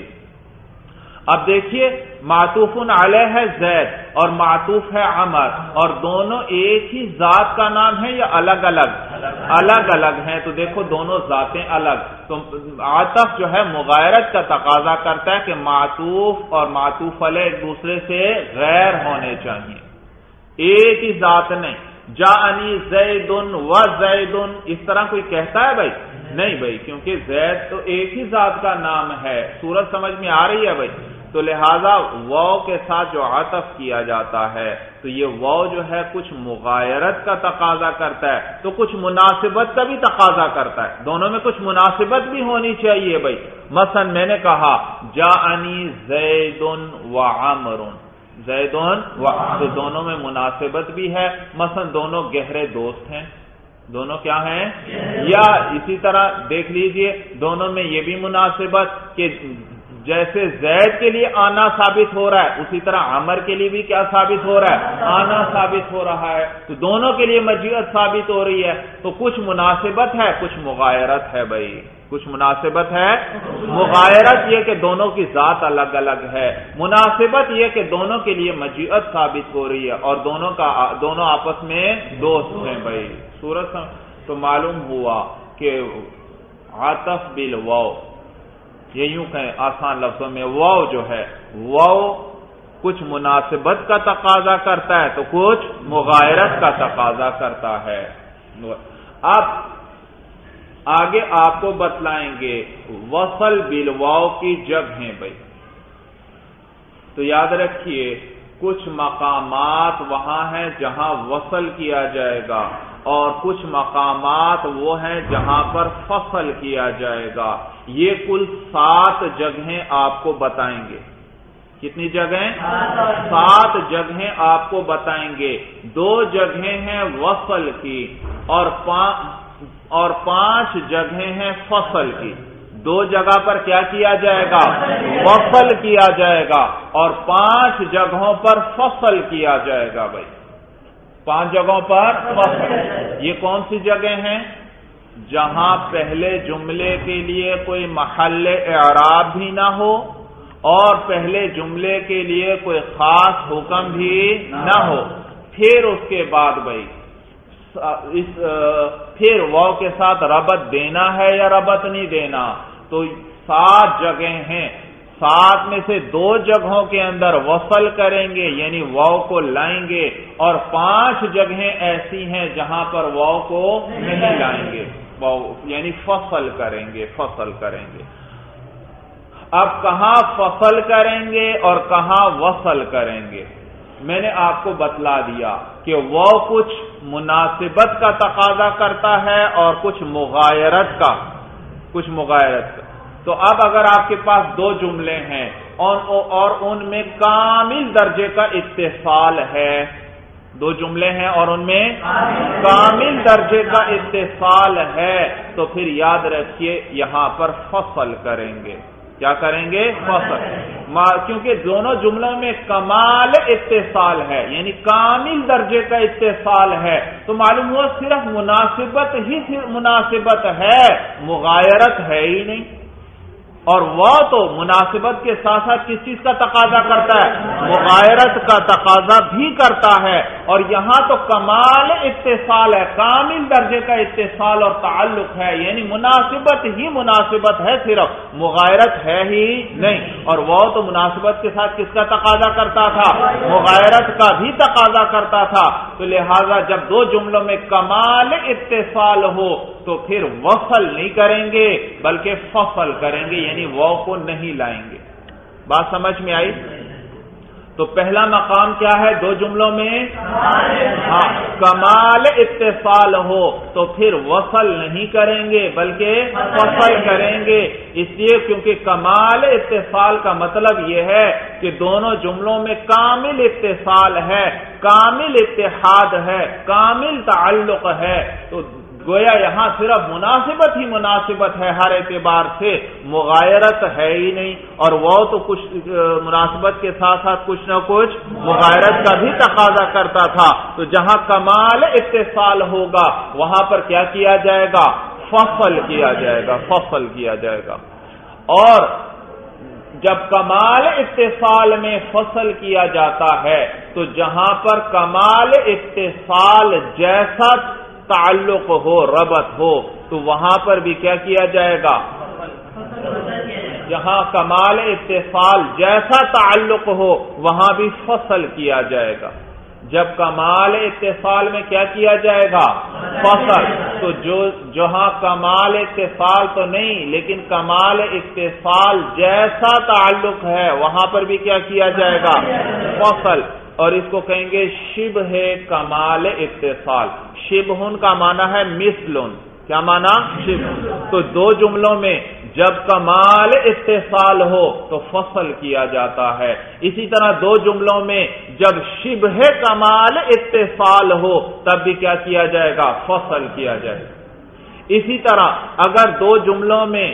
اب دیکھیے معطوف علیہ ہے زید اور معطوف ہے عمر، اور دونوں ایک ہی ذات کا نام ہے یا الگ الگ الگ الگ ہیں، تو دیکھو دونوں ذاتیں الگ، تو عطف جو ہے مغایرت کا تقاضا کرتا ہے کہ معطوف اور معطوف علیہ ایک دوسرے سے غیر ہونے چاہیے، ایک ہی ذات نہیں۔ جاءنی زید و زید اس طرح کوئی کہتا ہے بھائی؟ نہیں بھائی، کیونکہ زید تو ایک ہی ذات کا نام ہے، صورت سمجھ میں آ رہی ہے بھائی؟ تو لہذا واو کے ساتھ جو عطف کیا جاتا ہے تو یہ واو جو ہے کچھ مغایرت کا تقاضا کرتا ہے تو کچھ مناسبت کا بھی تقاضا کرتا ہے، دونوں میں کچھ مناسبت بھی ہونی چاہیے بھائی۔ مثلا میں نے کہا جاءنی زید و عمر، زیدون و تو دونوں میں مناسبت بھی ہے، مثلا دونوں گہرے دوست ہیں، دونوں کیا ہیں؟ یا اسی طرح دیکھ لیجئے دونوں میں یہ بھی مناسبت کہ جیسے زید کے لیے آنا ثابت ہو رہا ہے اسی طرح عمر کے لیے بھی کیا ثابت ہو رہا ہے؟ آنا ثابت ہو رہا ہے، تو دونوں کے لیے مجیت ثابت ہو رہی ہے، تو کچھ مناسبت ہے کچھ مغایرت ہے بھائی، کچھ مناسبت ہے، مغایرت یہ کہ دونوں کی ذات الگ الگ ہے، مناسبت یہ کہ دونوں کے لیے مجیت ثابت ہو رہی ہے اور دونوں کا دونوں آپس میں دوست ہیں بھائی۔ صورت تو معلوم ہوا کہ عطف بالواو، یہ یوں کہیں آسان لفظوں میں واو جو ہے واو کچھ مناسبت کا تقاضا کرتا ہے تو کچھ مغایرت کا تقاضا کرتا ہے. اب آگے آپ کو بتلائیں گے وصل بالواو کی جگہیں بھائی. تو یاد رکھیے کچھ مقامات وہاں ہیں جہاں وصل کیا جائے گا اور کچھ مقامات وہ ہیں جہاں پر فصل کیا جائے گا. یہ کل سات جگہیں آپ کو بتائیں گے. کتنی جگہیں؟ سات جگہیں آپ کو بتائیں گے. دو جگہیں ہیں وصل کی اور اور پانچ جگہیں ہیں فصل کی. دو جگہ پر کیا کیا جائے گا؟ وصل کیا جائے گا اور پانچ جگہوں پر فصل کیا جائے گا بھائی. پانچ جگہوں پر فصل. یہ کون سی جگہیں ہیں؟ جہاں پہلے جملے کے لیے کوئی محل اعراب بھی نہ ہو اور پہلے جملے کے لیے کوئی خاص حکم بھی نہ ہو. پھر اس کے بعد بھائی اس پھر واو کے ساتھ ربط دینا ہے یا ربط نہیں دینا. تو سات جگہیں ہیں. سات میں سے دو جگہوں کے اندر وصل کریں گے یعنی واو کو لائیں گے اور پانچ جگہیں ایسی ہیں جہاں پر واو کو نہیں لائیں گے واو یعنی فصل کریں گے فصل کریں گے. اب کہاں فصل کریں گے اور کہاں وصل کریں گے میں نے آپ کو بتلا دیا کہ وہ کچھ مناسبت کا تقاضا کرتا ہے اور کچھ مغایرت کا کچھ مغایرت کا. تو اب اگر آپ کے پاس دو جملے ہیں اور اور ان میں کامل درجے کا اتصال ہے دو جملے ہیں اور ان میں کامل درجے کا اتصال ہے تو پھر یاد رکھیے یہاں پر فصل کریں گے. کیا کریں گے؟ فصل. کیونکہ دونوں جملوں میں کمال اتصال ہے یعنی کامل درجے کا اتصال ہے تو معلوم ہوا صرف مناسبت ہی مناسبت ہے مغایرت ہے ہی نہیں. اور وہ تو مناسبت کے ساتھ ساتھ کس چیز کا تقاضا کرتا ہے؟ مغایرت کا تقاضا بھی کرتا ہے. اور یہاں تو کمال اتصال ہے کامل درجے کا اتصال اور تعلق ہے یعنی مناسبت ہی مناسبت ہے صرف مغایرت ہے ہی نہیں. اور وہ تو مناسبت کے ساتھ کس کا تقاضا کرتا تھا؟ مغایرت کا بھی تقاضا کرتا تھا. تو لہذا جب دو جملوں میں کمال اتصال ہو تو پھر وصل نہیں کریں گے بلکہ فصل کریں گے یعنی واو کو نہیں لائیں گے. بات سمجھ میں آئی؟ تو پہلا مقام کیا ہے دو جملوں میں؟ ہاں کمال اتصال ہو تو پھر وصل نہیں کریں گے بلکہ فصل کریں گے. اس لیے کیونکہ کمال اتصال کا مطلب یہ ہے کہ دونوں جملوں میں کامل اتصال ہے کامل اتحاد ہے کامل تعلق ہے. تو گویا یہاں صرف مناسبت ہی مناسبت ہے ہر اعتبار سے مغایرت ہے ہی نہیں. اور وہ تو کچھ مناسبت کے ساتھ ساتھ کچھ نہ کچھ مغایرت کا بھی تقاضا کرتا تھا. تو جہاں کمال اتصال ہوگا وہاں پر کیا کیا جائے گا؟ فصل کیا جائے گا فصل کیا جائے گا. اور جب کمال اتصال میں فصل کیا جاتا ہے تو جہاں پر کمال اتصال جیسا تعلق ہو ربط ہو تو وہاں پر بھی کیا کیا جائے گا؟ جہاں کمال اتصال جیسا تعلق ہو وہاں بھی فصل کیا جائے گا. جب کمال اتصال میں کیا کیا جائے گا؟ فصل. تو جو جہاں کمال اتصال تو نہیں لیکن کمال اتصال جیسا تعلق ہے وہاں پر بھی کیا کیا جائے گا؟ فصل. اور اس کو کہیں گے شبہ ہے کمال اتصال. شبہن کا معنی ہے مثلن. کیا معنی؟ شبہ. تو دو جملوں میں جب کمال اتصال ہو تو فصل کیا جاتا ہے. اسی طرح دو جملوں میں جب شبہ کمال اتصال ہو تب بھی کیا کیا جائے گا؟ فصل کیا جائے گا. اسی طرح اگر دو جملوں میں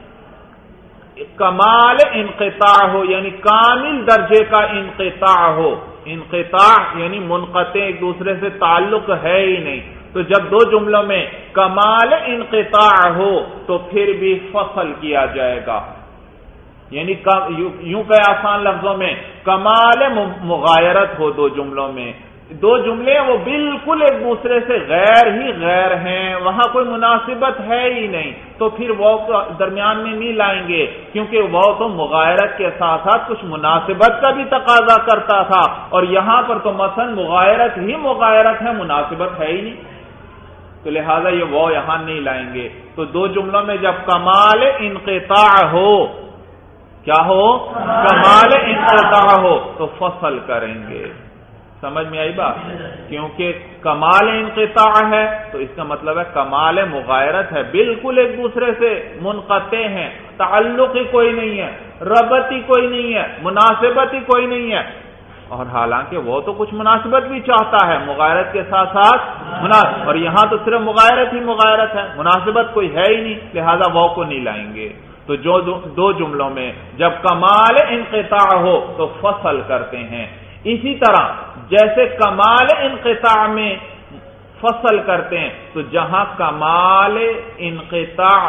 کمال انقطاع ہو یعنی کامل درجے کا انقطاع ہو انقطاع یعنی منقطع ایک دوسرے سے تعلق ہے ہی نہیں تو جب دو جملوں میں کمال انقطاع ہو تو پھر بھی فصل کیا جائے گا. یعنی یوں کہ آسان لفظوں میں کمال مغایرت ہو دو جملوں میں دو جملے وہ بالکل ایک دوسرے سے غیر ہی غیر ہیں، وہاں کوئی مناسبت ہے ہی نہیں، تو پھر وہ درمیان میں نہیں لائیں گے، کیونکہ وہ تو مغایرت کے ساتھ ساتھ کچھ مناسبت کا بھی تقاضا کرتا تھا، اور یہاں پر تو مثلا مغایرت ہی مغایرت ہے، مناسبت ہے ہی نہیں، تو لہذا یہ وہ یہاں نہیں لائیں گے۔ تو دو جملوں میں جب کمال انقطاع ہو، کیا ہو؟ کمال انقطاع ہو تو فصل کریں گے۔ سمجھ میں آئی بات؟ کیونکہ کمال انقطاع ہے تو اس کا مطلب ہے کمال مغایرت ہے، بالکل ایک دوسرے سے منقطع ہیں، تعلق ہی کوئی نہیں ہے، ربط ہی کوئی نہیں ہے، مناسبت ہی کوئی نہیں ہے، اور حالانکہ وہ تو کچھ مناسبت بھی چاہتا ہے مغایرت کے ساتھ ساتھ مناسب، اور یہاں تو صرف مغایرت ہی مغایرت ہے، مناسبت کوئی ہے ہی نہیں، لہذا وہ کو نہیں لائیں گے۔ تو جو دو جملوں میں جب کمال انقطاع ہو تو فصل کرتے ہیں، اسی طرح جیسے کمال انقطاع میں فصل کرتے ہیں تو جہاں کمال انقطاع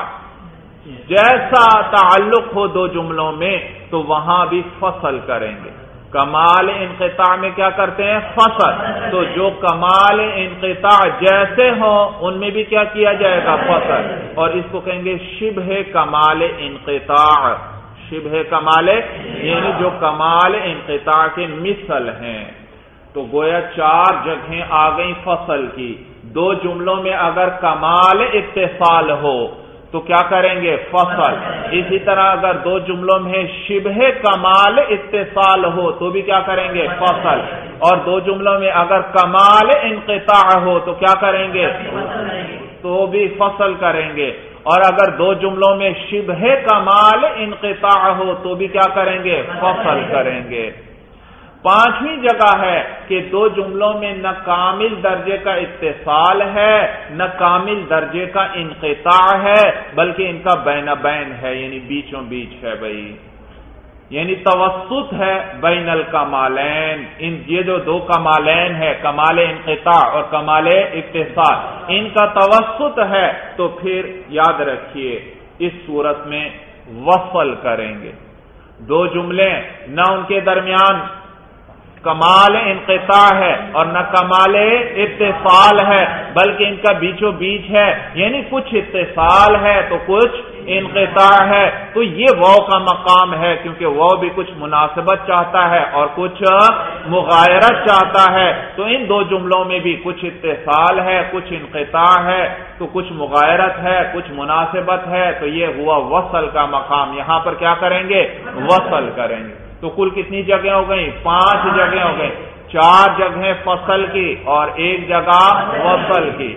جیسا تعلق ہو دو جملوں میں تو وہاں بھی فصل کریں گے۔ کمال انقطاع میں کیا کرتے ہیں؟ فصل۔ تو جو کمال انقطاع جیسے ہوں ان میں بھی کیا کیا جائے گا؟ فصل، اور اس کو کہیں گے شبہ کمال انقطاع۔ شبہ کمال یعنی جو کمال انقطاع کے مثل ہیں۔ تو گویا چار جگہیں آ گئی فصل کی۔ دو جملوں میں اگر کمال اتصال ہو تو کیا کریں گے؟ فصل۔ اسی طرح اگر دو جملوں میں شبہ کمال اتصال ہو تو بھی کیا کریں گے؟ فصل۔ اور دو جملوں میں اگر کمال انقطاع ہو تو کیا کریں گے؟ تو بھی فصل کریں گے۔ اور اگر دو جملوں میں شبہ کمال انقطاع ہو تو بھی کیا کریں گے؟ فصل کریں گے۔ پانچویں جگہ ہے کہ دو جملوں میں نہ کامل درجے کا اتصال ہے نہ کامل درجے کا انقطاع ہے، بلکہ ان کا بین بین ہے، یعنی بیچوں بیچ ہے بھائی، یعنی توسط ہے بین الکمالین۔ ان یہ جو دو کمالین ہے، کمال انقطاع اور کمال اتصال، ان کا توسط ہے، تو پھر یاد رکھیے اس صورت میں وصل کریں گے۔ دو جملے نہ ان کے درمیان کمال انقطاع ہے اور نہ کمال اتصال ہے، بلکہ ان کا بیچو بیچ ہے، یعنی کچھ اتصال ہے تو کچھ انقطاع ہے، تو یہ وہ کا مقام ہے، کیونکہ وہ بھی کچھ مناسبت چاہتا ہے اور کچھ مغایرت چاہتا ہے، تو ان دو جملوں میں بھی کچھ اتصال ہے، کچھ انقطاع ہے، تو کچھ مغایرت ہے، کچھ مناسبت ہے، تو یہ ہوا وصل کا مقام۔ یہاں پر کیا کریں گے؟ وصل کریں گے۔ تو کل کتنی جگہیں ہو گئیں؟ پانچ جگہیں ہو گئیں، چار جگہیں فصل کی اور ایک جگہ وصل کی۔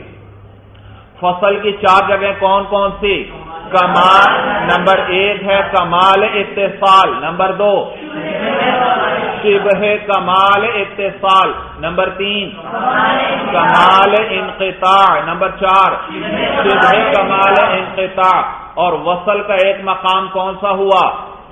فصل کی چار جگہیں کون کون سی؟ کمال نمبر ایک ہے کمال اتصال، نمبر دو شبہ کمال اتصال، نمبر تین کمال انقطاع، نمبر چار شبہ کمال انقطاع، اور وصل کا ایک مقام کون سا ہوا؟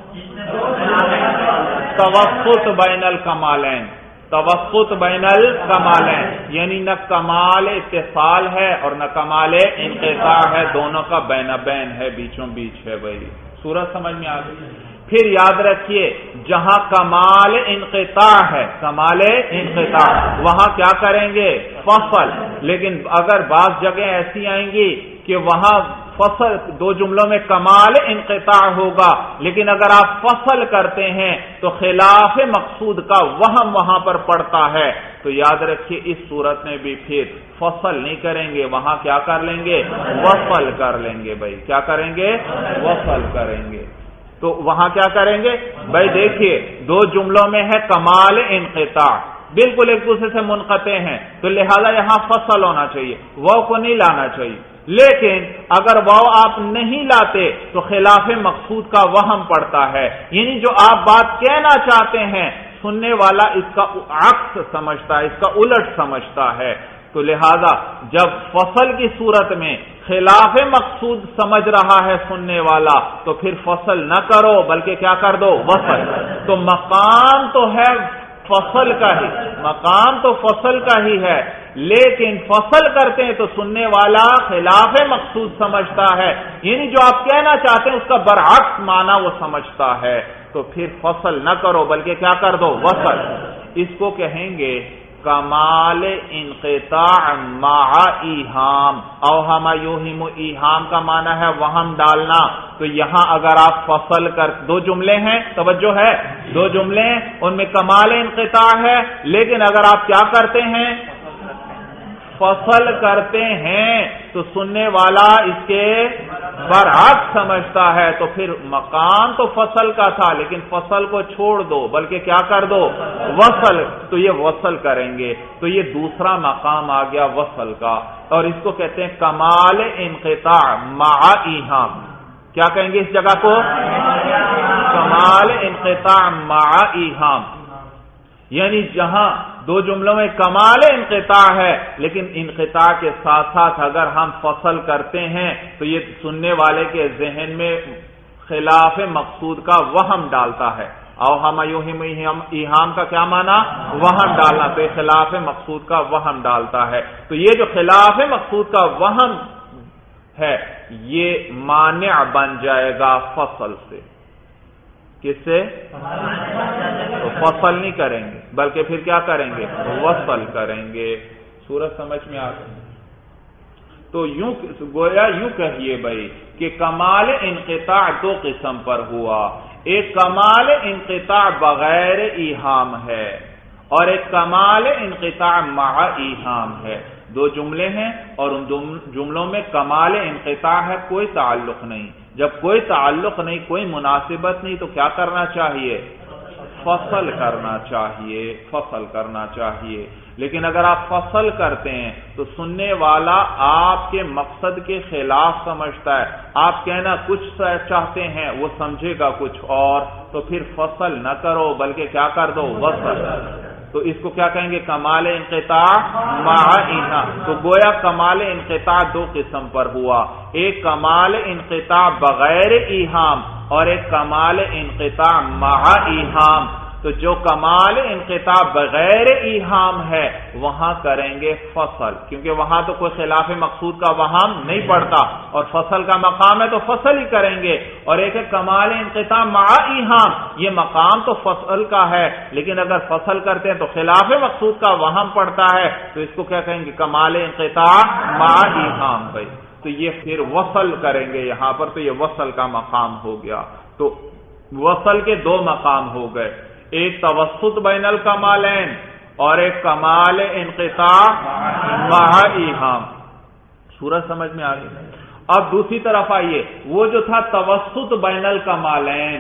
توسط بین الکمالین۔ توسط بین الکمالین یعنی نہ کمال اتصال ہے اور نہ کمال انقطاع ہے، دونوں کا بین بین ہے، بیچوں بیچ ہے بھائی۔ سورج سمجھ میں آ گئی؟ پھر یاد رکھیے جہاں کمال انقطاع ہے، کمال انقطاع، وہاں کیا کریں گے؟ فصل۔ لیکن اگر بعض جگہیں ایسی آئیں گی کہ وہاں فصل دو جملوں میں کمال انقطاع ہوگا، لیکن اگر آپ فصل کرتے ہیں تو خلاف مقصود کا وہم وہاں پر پڑتا ہے، تو یاد رکھیے اس صورت میں بھی پھر فصل نہیں کریں گے، وہاں کیا کر لیں گے؟ وصل کر لیں گے بھائی۔ کیا کریں گے؟ وصل کریں گے۔ تو وہاں کیا کریں گے بھائی؟ دیکھیے دو جملوں میں ہے کمال انقطاع، بالکل ایک دوسرے سے منقطع ہیں، تو لہذا یہاں فصل ہونا چاہیے، وہ کو نہیں لانا چاہیے۔ لیکن اگر وہ آپ نہیں لاتے تو خلاف مقصود کا وہم پڑتا ہے، یعنی جو آپ بات کہنا چاہتے ہیں سننے والا اس کا عکس سمجھتا ہے، اس کا الٹ سمجھتا ہے، تو لہذا جب فصل کی صورت میں خلاف مقصود سمجھ رہا ہے سننے والا تو پھر فصل نہ کرو بلکہ کیا کر دو؟ وصل۔ تو مقام تو ہے فصل کا ہی، مقام تو فصل کا ہی ہے، لیکن فصل کرتے ہیں تو سننے والا خلاف مقصود سمجھتا ہے، یعنی جو آپ کہنا چاہتے ہیں اس کا برعکس معنی وہ سمجھتا ہے، تو پھر فصل نہ کرو بلکہ کیا کر دو؟ وصل۔ اس کو کہیں گے کمال انقطاع مع ایہام، اوہم یوہم، ایہام کا معنی ہے وہم ڈالنا، تو یہاں اگر آپ فصل کر، دو جملے ہیں، توجہ ہے، دو جملے ہیں، ان میں کمال انقطاع ہے، لیکن اگر آپ کیا کرتے ہیں، فصل کرتے ہیں، تو سننے والا اس کے برعکس سمجھتا ہے، تو پھر مقام تو فصل کا تھا لیکن فصل کو چھوڑ دو، بلکہ کیا کر دو، وصل، تو یہ وصل کریں گے، تو یہ دوسرا مقام آ گیا وصل کا، اور اس کو کہتے ہیں کمال انقطاع مع ایہام۔ کیا کہیں گے اس جگہ کو، کمال انقطاع مع ایہام، یعنی جہاں دو جملوں میں کمال انقطاع ہے لیکن انقطاع کے ساتھ ساتھ اگر ہم فصل کرتے ہیں تو یہ سننے والے کے ذہن میں خلاف مقصود کا وہم ڈالتا ہے، اوہم یوہم ایہام کا کیا معنی، وہم ڈالنا، تو یہ خلاف مقصود کا وہم ڈالتا ہے، تو یہ جو خلاف مقصود کا وہم ہے یہ مانع بن جائے گا فصل سے، کس سے، تو فصل نہیں کریں گے بلکہ پھر کیا کریں گے، وصل کریں گے۔ سورج سمجھ میں آ گئی؟ تو یوں گویا یوں کہیے بھائی کہ کمال انقطاع دو قسم پر ہوا، ایک کمال انقطاع بغیر ایہام ہے اور ایک کمال انقطاع مع ایہام ہے، دو جملے ہیں اور ان جملوں میں کمال انقطاع ہے، کوئی تعلق نہیں، جب کوئی تعلق نہیں، کوئی مناسبت نہیں، تو کیا کرنا چاہیے، فصل کرنا چاہیے، فصل کرنا چاہیے، لیکن اگر آپ فصل کرتے ہیں تو سننے والا آپ کے مقصد کے خلاف سمجھتا ہے، آپ کہنا کچھ چاہتے ہیں وہ سمجھے گا کچھ اور، تو پھر فصل نہ کرو بلکہ کیا کر دو، وصل، تو اس کو کیا کہیں گے، کمال انقطاع مع ایہام۔ تو گویا کمال انقطاع دو قسم پر ہوا، ایک کمال انقطاع بغیر ایہام اور ایک کمال انقطاع مع ایہام، تو جو کمال انقطاع بغیر ایہام ہے وہاں کریں گے فصل، کیونکہ وہاں تو کوئی خلاف مقصود کا وہم نہیں پڑتا اور فصل کا مقام ہے تو فصل ہی کریں گے، اور ایک ہے کمال انقطاع مع ایہام، یہ مقام تو فصل کا ہے لیکن اگر فصل کرتے ہیں تو خلاف مقصود کا وہم پڑتا ہے، تو اس کو کیا کہیں گے، کمال انقطاع مع ایہام بھائی، تو یہ پھر وصل کریں گے یہاں پر، تو یہ وصل کا مقام ہو گیا۔ تو وصل کے دو مقام ہو گئے، ایک توسط بین الکمالین اور ایک کمال انقطاع مع ایہام۔ سورج سمجھ میں آ گئی؟ اب دوسری طرف آئیے، وہ جو تھا توسط بین الکمالین،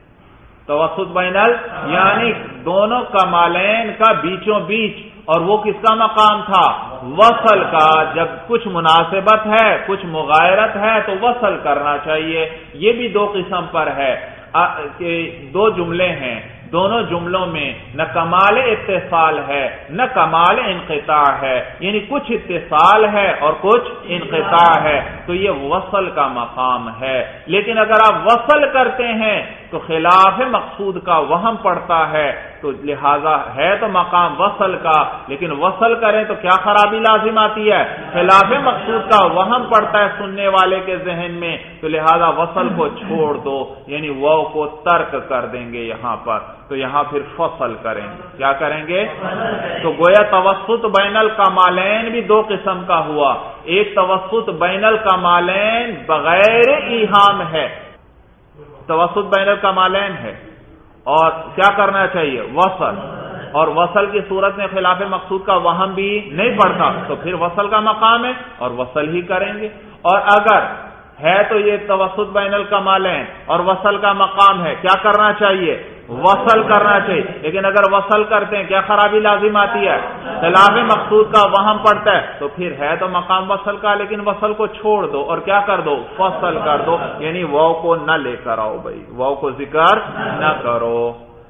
توسط بین ال یعنی دونوں کمالین کا بیچوں بیچ، اور وہ کس کا مقام تھا، وصل کا، جب کچھ مناسبت ہے کچھ مغایرت ہے تو وصل کرنا چاہیے، یہ بھی دو قسم پر ہے کہ دو جملے ہیں، دونوں جملوں میں نہ کمال اتصال ہے نہ کمال انقطاع ہے، یعنی کچھ اتصال ہے اور کچھ انقطاع ہے، تو یہ وصل کا مقام ہے، لیکن اگر آپ وصل کرتے ہیں تو خلاف مقصود کا وہم پڑتا ہے، تو لہذا ہے تو مقام وصل کا، لیکن وصل کریں تو کیا خرابی لازم آتی ہے، خلاف مقصود کا وہم پڑتا ہے سننے والے کے ذہن میں، تو لہذا وصل کو چھوڑ دو، یعنی واو کو ترک کر دیں گے یہاں پر، تو یہاں پھر فصل کریں گے، کیا کریں گے، تو گویا توسط بین الکمالین بھی دو قسم کا ہوا، ایک توسط بین الکمالین بغیر ایہام ہے، توسط بین الکمالین ہے، اور کیا کرنا چاہیے، وصل، اور وصل کی صورت میں خلاف مقصود کا وہم بھی نہیں پڑتا، تو پھر وصل کا مقام ہے اور وصل ہی کریں گے، اور اگر ہے تو یہ توسط بین الکمالین اور وصل کا مقام ہے، کیا کرنا چاہیے، وصل کرنا چاہیے، لیکن اگر وصل کرتے ہیں کیا خرابی لازم آتی ہے، خلاف مقصود کا وہم پڑتا ہے، تو پھر ہے تو مقام وصل کا لیکن وصل کو چھوڑ دو اور کیا کر دو، فصل کر دو، یعنی واو کو نہ لے کر آؤ بھائی، واو کو ذکر نہ کرو۔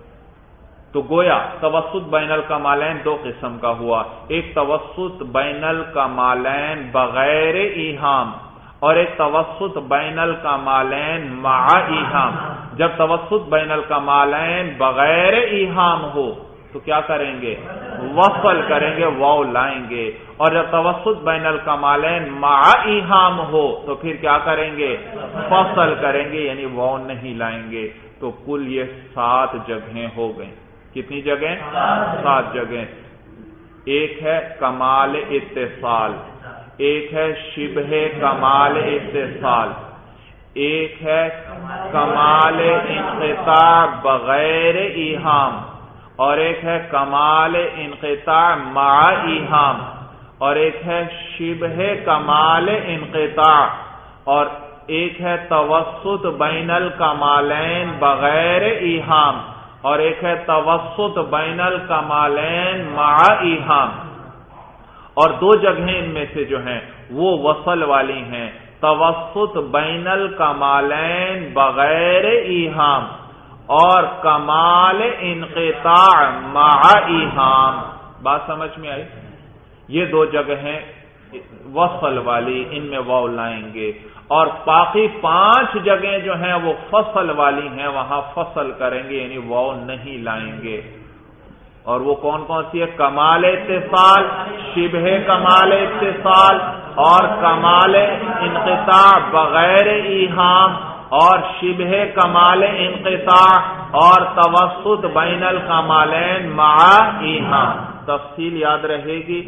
تو گویا توسط بین الکمالین دو قسم کا ہوا، ایک توسط بین الکمالین بغیر ایہام اور ایک توسط بین الکمالین مع ایہام۔ جب توسط بین الکمالین بغیر ایہام ہو تو کیا کریں گے، وصل کریں گے، واو لائیں گے، اور جب توسط بین الکمالین مع ایہام ہو تو پھر کیا کریں گے، فصل کریں گے، یعنی واو نہیں لائیں گے۔ تو کل یہ سات جگہیں ہو گئیں، کتنی جگہیں، سات جگہیں۔ ایک ہے کمال اتصال، ایک ہے شبہ کمال اتصال، ایک ہے کمال انقطاع بغیر ایہام، اور ایک ہے کمال انقطاع مع ایہام، اور ایک ہے شبہ کمال انقطاع، اور ایک ہے توسط بین الکمالین بغیر ایہام، اور ایک ہے توسط بین الکمالین مع ایہام۔ اور دو جگہیں ان میں سے جو ہیں وہ وصل والی ہیں، توسط بین الکمالین بغیر ایہام اور کمال انقطاع مع ایہام۔ بات سمجھ میں آئی؟ یہ دو جگہیں وصل والی، ان میں واو لائیں گے، اور باقی پانچ جگہیں جو ہیں وہ فصل والی ہیں، وہاں فصل کریں گے، یعنی واو نہیں لائیں گے۔ اور وہ کون کون سی ہے؟ کمال اتصال، شبہ کمال اتصال، اور کمال انقطاع بغیر ایہام، اور شبہ کمال انقطاع، اور توسط بین الکمالین مع ایہام۔ تفصیل یاد رہے گی۔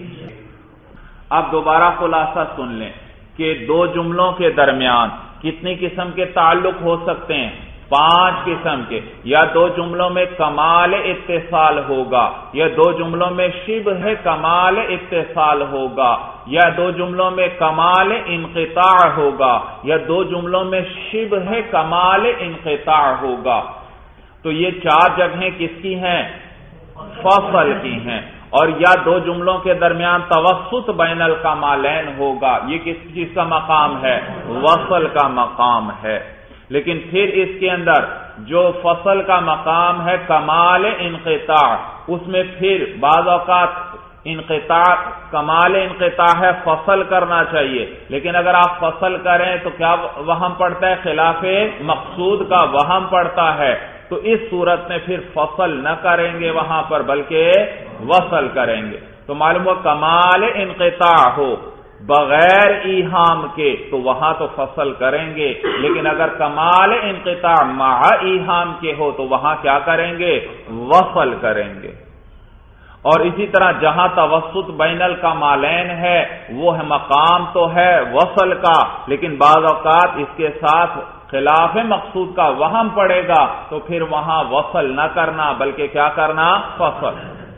اب دوبارہ خلاصہ سن لیں کہ دو جملوں کے درمیان کتنی قسم کے تعلق ہو سکتے ہیں؟ پانچ قسم کے۔ یا دو جملوں میں کمال اتصال ہوگا، یا دو جملوں میں شبہ کمال اتصال ہوگا، یا دو جملوں میں کمال انقطاع ہوگا، یا دو جملوں میں شبہ کمال انقطاع ہوگا۔ تو یہ چار جگہیں کس کی ہیں؟ فصل کی ہیں۔ اور یا دو جملوں کے درمیان توسط بین الکمالین ہوگا، یہ کس چیز کا مقام ہے؟ وصل کا مقام ہے۔ لیکن پھر اس کے اندر جو فصل کا مقام ہے کمال انقطاع، اس میں پھر بعض اوقات انقطاع کمال انقطاع ہے، فصل کرنا چاہیے، لیکن اگر آپ فصل کریں تو کیا وہم پڑتا ہے؟ خلاف مقصود کا وہم پڑتا ہے۔ تو اس صورت میں پھر فصل نہ کریں گے وہاں پر، بلکہ وصل کریں گے۔ تو معلوم ہوا کمال انقطاع ہو بغیر ایہام کے تو وہاں تو فصل کریں گے، لیکن اگر کمال انقطاع مع ایہام کے ہو تو وہاں کیا کریں گے؟ وصل کریں گے۔ اور اسی طرح جہاں توسط بین الکمالین ہے وہ ہے مقام تو ہے وصل کا، لیکن بعض اوقات اس کے ساتھ خلاف مقصود کا وہم پڑے گا، تو پھر وہاں وصل نہ کرنا بلکہ کیا کرنا؟ فصل۔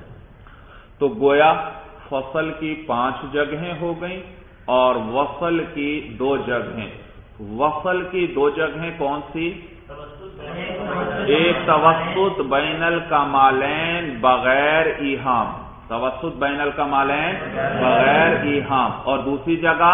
تو گویا فصل کی پانچ جگہیں ہو گئیں اور وصل کی دو جگہیں۔ وصل کی دو جگہیں کون سی؟ ایک توسط بین الکمالین بغیر ایہام، توسط بین الکمالین بغیر ایہام، اور دوسری جگہ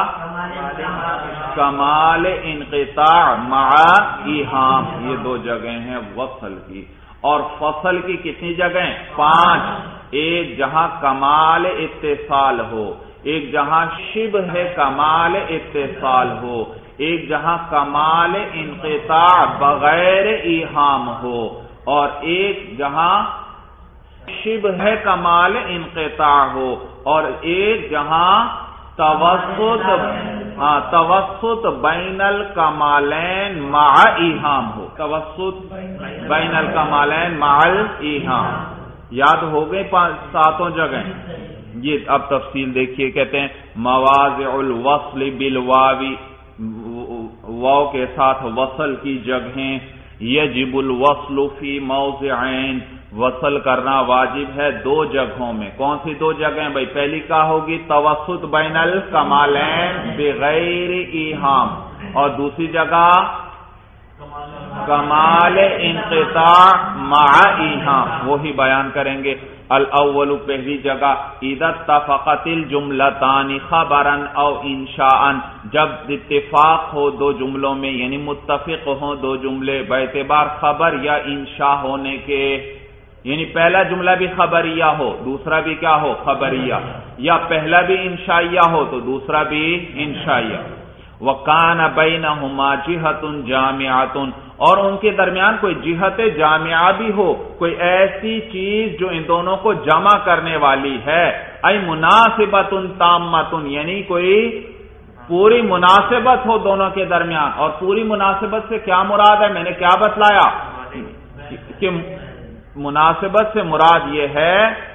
کمال انقطاع مع ایہام۔ یہ دو جگہیں ہیں وصل کی۔ اور فصل کی کتنی جگہیں؟ پانچ۔ ایک جہاں کمال اتصال ہو، ایک جہاں شبہ کمال اتصال ہو، ایک جہاں کمال انقطاع بغیر ایہام ہو، اور ایک جہاں شبہ کمال انقطاع ہو، اور ایک جہاں توسط ہاں توسط بین الکمالین مع ایہام ہو، توسط بین الکمالین مع ایہام۔ یاد ہو گئے ساتوں جگہیں؟ یہ اب تفصیل دیکھیے، کہتے ہیں مواضع الوصل بالواوی، واو کے ساتھ وصل کی جگہیں، یجب الوصل فی موضعین، وصل کرنا واجب ہے دو جگہوں میں۔ کون سی دو جگہیں بھائی؟ پہلی کیا ہوگی؟ توسط بین الکمالین بغیر ایہام، اور دوسری جگہ کمال انقطاع مع ایہام، وہی بیان کریں گے۔ الاول پہلی جگہ اذا اتفقت الجملتان خبرا او انشاء، جب اتفاق ہو دو جملوں میں، یعنی متفق ہوں دو جملے باعتبار خبر یا انشاء ہونے کے، یعنی پہلا جملہ بھی خبریہ ہو دوسرا بھی کیا ہو؟ خبریہ، یا پہلا بھی انشائیہ ہو تو دوسرا بھی انشائیہ۔ وَقَانَ بَيْنَهُمَا جِهَةٌ جَامِعَةٌ، اور ان کے درمیان کوئی جہت جامعہ بھی ہو، کوئی ایسی چیز جو ان دونوں کو جمع کرنے والی ہے، اَيْ مُنَاسِبَةٌ تَامَّةٌ، یعنی کوئی پوری مناسبت ہو دونوں کے درمیان۔ اور پوری مناسبت سے کیا مراد ہے؟ میں نے کیا بتلایا کہ مناسبت سے مراد یہ ہے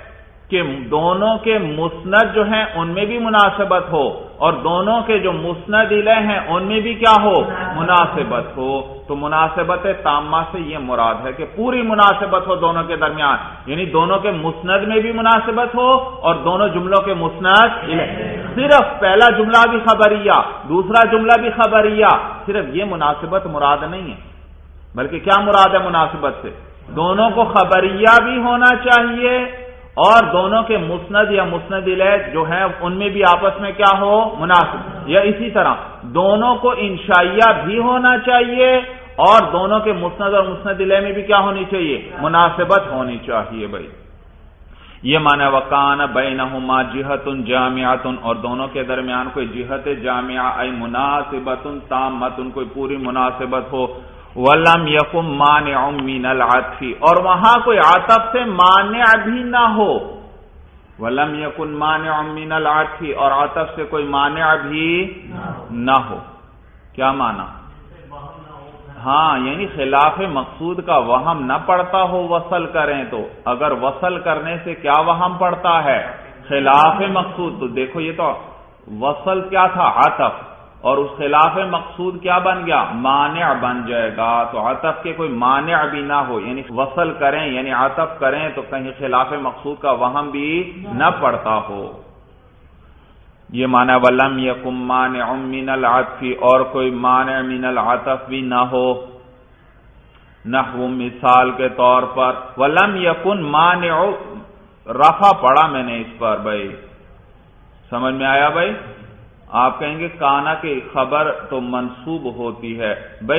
کہ دونوں کے مسند جو ہیں ان میں بھی مناسبت ہو اور دونوں کے جو مسند الیہ ہیں ان میں بھی کیا ہو؟ مناسبت ہو. تو مناسبت تامہ سے یہ مراد ہے کہ پوری مناسبت ہو دونوں کے درمیان، یعنی دونوں کے مسند میں بھی مناسبت ہو اور دونوں جملوں کے مسند الیہ. صرف پہلا جملہ بھی خبریہ، دوسرا جملہ بھی خبریہ، صرف یہ مناسبت مراد نہیں ہے، بلکہ کیا مراد ہے مناسبت سے؟ دونوں کو خبریہ بھی ہونا چاہیے اور دونوں کے مسند یا مسند الیہ جو ہیں ان میں بھی آپس میں کیا ہو؟ مناسب. یا اسی طرح دونوں کو انشائیہ بھی ہونا چاہیے اور دونوں کے مسند اور مسند الیہ میں بھی کیا ہونی چاہیے؟ مناسبت ہونی چاہیے. بھائی یہ معنی وکان بینہما جہۃ جامعۃ، اور دونوں کے درمیان کوئی جہت جامعہ ای مناسبۃ تامۃ، کوئی پوری مناسبت ہو. وَلَمْ يَكُنْ مَانِعٌ مِّنَ الْعَطْفِ، اور وہاں کوئی عطف سے مانع بھی نہ ہو. وَلَمْ يَكُنْ مَانِعٌ مِّنَ الْعَطْفِ، اور عطف سے کوئی مانع بھی نہ ہو. کیا معنی؟ ہاں یعنی خلاف مقصود کا وہم نہ پڑتا ہو وصل کریں تو. اگر وصل کرنے سے کیا وہم پڑتا ہے؟ خلاف مقصود. تو دیکھو یہ تو وصل کیا تھا؟ عطف. اور اس خلاف مقصود کیا بن گیا؟ مانع بن جائے گا. تو عطف کے کوئی مانع بھی نہ ہو، یعنی وصل کریں یعنی عطف کریں تو کہیں خلاف مقصود کا وہم بھی نہ پڑتا ہو. یہ معنی وَلَمْ يَكُنْ مَانِعٌ مِّنَ الْعَطْفِ، اور کوئی مانع من العطف بھی نہ ہو. نحو مثال کے طور پر وَلَمْ يَكُنْ مَانِعُ، رفع پڑا میں نے اس پر. بھائی سمجھ میں آیا؟ بھائی آپ کہیں گے کانا کی خبر تو منصوب ہوتی ہے. بھائی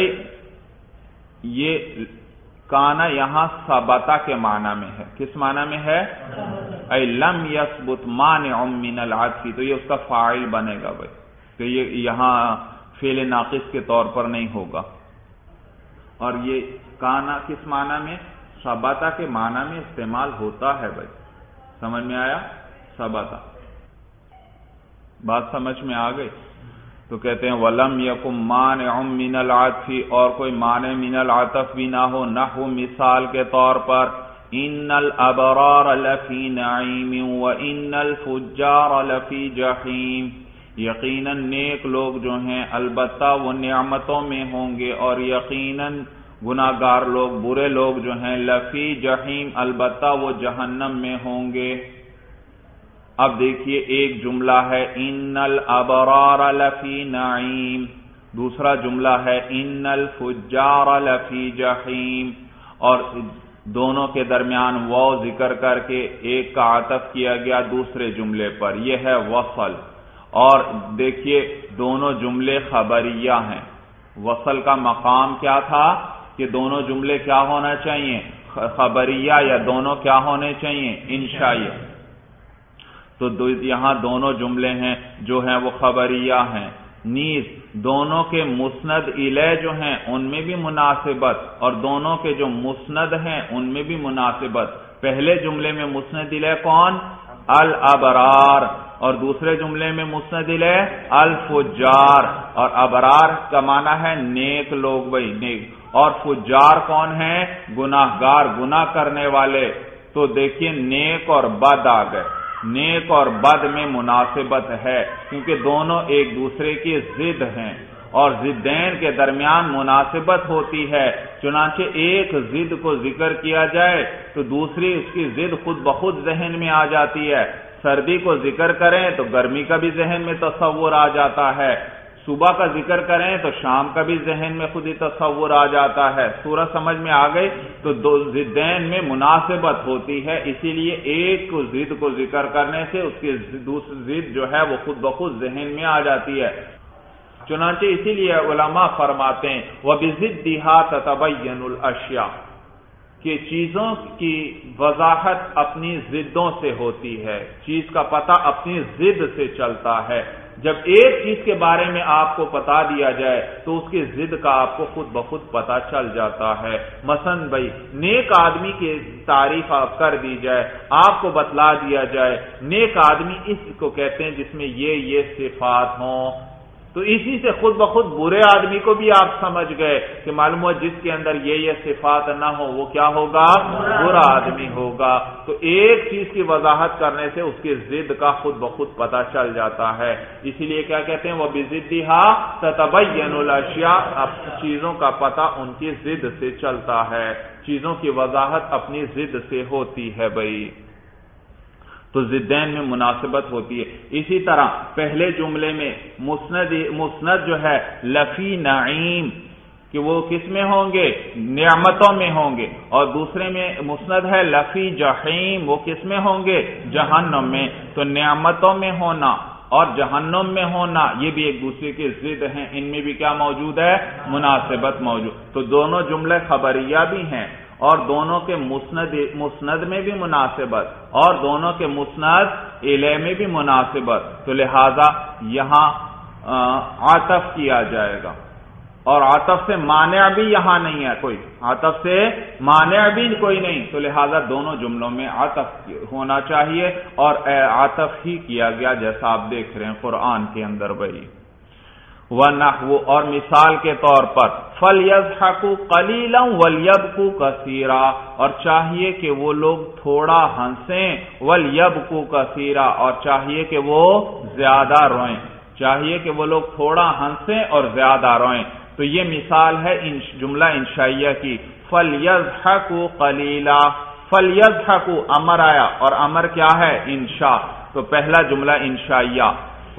یہ کانا یہاں ثبتا کے معنی میں ہے. کس معنی میں ہے؟ اے لم یثبت مانع من العطف، تو یہ اس کا فاعل بنے گا. بھائی تو یہ یہاں فعل ناقص کے طور پر نہیں ہوگا. اور یہ کانا کس معنی میں؟ ثبتا کے معنی میں استعمال ہوتا ہے. بھائی سمجھ میں آیا؟ ثبتا بات سمجھ میں آ گئی. تو کہتے ہیں وَلَمْ يَكُنْ مَانِعٌ مِّنَ الْعَطْفِ، اور کوئی مانع من العطف بھی نہ ہو. نحو مثال کے طور پر ان الابرار لفی نعیم وان الفجار لفی جحیم، یقیناً نیک لوگ جو ہیں البتہ وہ نعمتوں میں ہوں گے، اور یقیناً گناہگار لوگ برے لوگ جو ہیں لفی جحیم البتہ وہ جہنم میں ہوں گے. اب دیکھیے ایک جملہ ہے ان الابرار لفی نعیم، دوسرا جملہ ہے ان الفجار لفی جحیم، اور دونوں کے درمیان واو ذکر کر کے ایک کا عطف کیا گیا دوسرے جملے پر. یہ ہے وصل. اور دیکھیے دونوں جملے خبریہ ہیں. وصل کا مقام کیا تھا کہ دونوں جملے کیا ہونا چاہیے؟ خبریہ، یا دونوں کیا ہونے چاہیے؟ انشائیہ. تو یہاں دونوں جملے ہیں جو ہیں وہ خبریہ ہیں. نیز دونوں کے مسند الیہ جو ہیں ان میں بھی مناسبت، اور دونوں کے جو مسند ہیں ان میں بھی مناسبت. پہلے جملے میں مسند الیہ کون؟ الابرار، اور دوسرے جملے میں مسند الیہ الفجار. اور ابرار کا معنی ہے نیک لوگ. بھائی نیک. اور فجار کون ہیں؟ گناہگار، گناہ کرنے والے. تو دیکھیے نیک اور بد آ گئے. نیک اور بد میں مناسبت ہے کیونکہ دونوں ایک دوسرے کی ضد ہیں، اور ضدین کے درمیان مناسبت ہوتی ہے. چنانچہ ایک ضد کو ذکر کیا جائے تو دوسری اس کی ضد خود بخود ذہن میں آ جاتی ہے. سردی کو ذکر کریں تو گرمی کا بھی ذہن میں تصور آ جاتا ہے. صبح کا ذکر کریں تو شام کا بھی ذہن میں خود ہی تصور آ جاتا ہے. سورج سمجھ میں آ گئی. تو دو ضدین میں مناسبت ہوتی ہے، اسی لیے ایک ضد کو ذکر کرنے سے اس کی دوسری ضد جو ہے وہ خود بخود ذہن میں آ جاتی ہے. چنانچہ اسی لیے علماء فرماتے ہیں وَبِضِدِّهَا تَتَبَيَّنُ الْأَشْيَاءُ، کہ چیزوں کی وضاحت اپنی ضدوں سے ہوتی ہے، چیز کا پتہ اپنی ضد سے چلتا ہے. جب ایک چیز کے بارے میں آپ کو بتا دیا جائے تو اس کی ضد کا آپ کو خود بخود پتہ چل جاتا ہے. مثلا بھائی نیک آدمی کی تعریف آپ کر دی جائے، آپ کو بتلا دیا جائے نیک آدمی اس کو کہتے ہیں جس میں یہ یہ صفات ہوں، تو اسی سے خود بخود برے آدمی کو بھی آپ سمجھ گئے کہ معلوم ہوا جس کے اندر یہ یہ صفات نہ ہو وہ کیا ہوگا؟ برا آدمی ہوگا۔ تو ایک چیز کی وضاحت کرنے سے اس کی ضد کا خود بخود پتہ چل جاتا ہے، اسی لیے کیا کہتے ہیں وہ بِضِدِّهَا تَتَبَيَّنُ الْأَشْيَاء، اب چیزوں کا پتہ ان کی ضد سے چلتا ہے، چیزوں کی وضاحت اپنی ضد سے ہوتی ہے بھائی، تو ضدین میں مناسبت ہوتی ہے۔ اسی طرح پہلے جملے میں مسند مسند جو ہے لفی نعیم کہ وہ کس میں ہوں گے؟ نعمتوں میں ہوں گے، اور دوسرے میں مسند ہے لفی جحیم، وہ کس میں ہوں گے؟ جہنم میں۔ تو نعمتوں میں ہونا اور جہنم میں ہونا یہ بھی ایک دوسرے کے ضد ہیں، ان میں بھی کیا موجود ہے؟ مناسبت موجود۔ تو دونوں جملے خبریہ بھی ہیں اور دونوں کے مسند مسند میں بھی مناسبت اور دونوں کے مسند الیہ میں بھی مناسبت، تو لہذا یہاں عطف کیا جائے گا، اور عطف سے مانع بھی یہاں نہیں ہے کوئی، عطف سے مانع بھی کوئی نہیں، تو لہذا دونوں جملوں میں عطف ہونا چاہیے، اور عطف ہی کیا گیا جیسا آپ دیکھ رہے ہیں قرآن کے اندر بھائی۔ وَنَحْوُ، اور مثال کے طور پر فَلْيَضْحَكُوا قَلِيلًا وَلْيَبْكُوا كَثِيرًا، اور چاہیے کہ وہ لوگ تھوڑا ہنسیں، وَلْيَبْكُوا كَثِيرًا، اور چاہیے کہ وہ زیادہ روئیں، چاہیے کہ وہ لوگ تھوڑا ہنسیں اور زیادہ روئیں۔ تو یہ مثال ہے جملہ انشائیہ کی، فَلْيَضْحَكُوا قَلِيلًا، فَلْيَضْحَكُوا امر آیا، اور امر کیا ہے؟ انشاء، تو پہلا جملہ انشائیہ،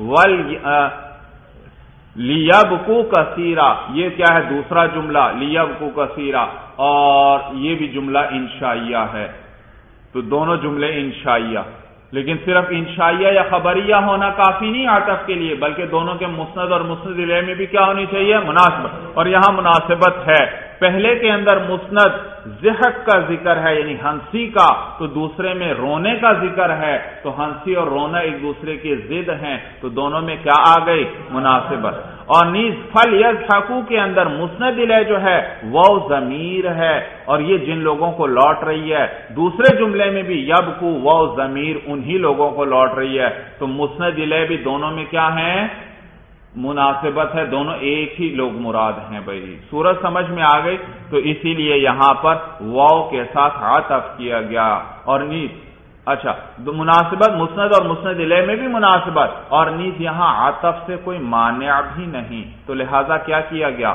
لیبکو کثیرا، یہ کیا ہے؟ دوسرا جملہ لیبکو کثیرا، اور یہ بھی جملہ انشائیہ ہے، تو دونوں جملے انشائیہ، لیکن صرف انشائیہ یا خبریہ ہونا کافی نہیں عطف کے لیے، بلکہ دونوں کے مسند اور مسند الیہ میں بھی کیا ہونی چاہیے؟ مناسبت، اور یہاں مناسبت ہے۔ پہلے کے اندر مسند ضحک کا ذکر ہے یعنی ہنسی کا، تو دوسرے میں رونے کا ذکر ہے، تو ہنسی اور رونا ایک دوسرے کے ضد ہیں، تو دونوں میں کیا آ گئی؟ مناسبت۔ اور نیز فَلْيَضْحَكُوا کے اندر مسند الیہ جو ہے وہ ضمیر ہے، اور یہ جن لوگوں کو لوٹ رہی ہے، دوسرے جملے میں بھی یبکو وہ ضمیر انہی لوگوں کو لوٹ رہی ہے، تو مسند الیہ بھی دونوں میں کیا ہیں؟ مناسبت ہے، دونوں ایک ہی لوگ مراد ہیں بھائی، صورت سمجھ میں آ گئی؟ تو اسی لیے یہاں پر واو کے ساتھ عطف کیا گیا، اور نیز اچھا مناسبت مسند اور مسند الیہ میں بھی مناسبت، اور نیز یہاں عطف سے کوئی مانع بھی نہیں، تو لہذا کیا کیا گیا؟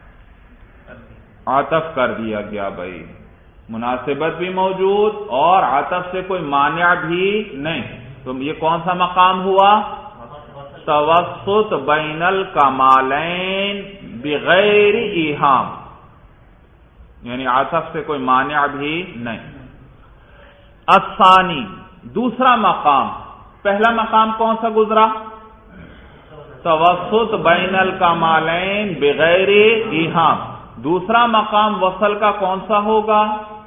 عطف کر دیا گیا بھائی، مناسبت بھی موجود اور عطف سے کوئی مانع بھی نہیں، تو یہ کون سا مقام ہوا؟ توسط بین الکمالین بغیر ایہام، یعنی عطف سے کوئی مانع بھی نہیں۔ الثانی، دوسرا مقام، پہلا مقام کون سا گزرا؟ توسط بین الکمالین بغیر ایہام، دوسرا مقام وصل کا کون سا ہوگا؟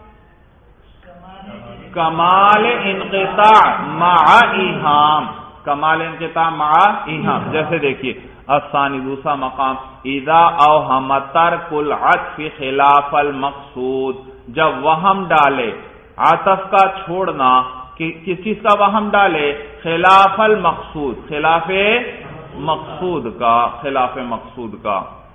کمال انقطاع مع ایہام، کمال انقطاع مع ایہام، جیسے دیکھیے الثانی دوسرا مقام، اذا اوہم ترک العطف خلاف المقصود، جب وہم ڈالے عطف کا چھوڑنا، کس چیز کا وہم ڈالے؟ خلاف المقصود، خلاف مقصود کا، خلاف مقصود کا۔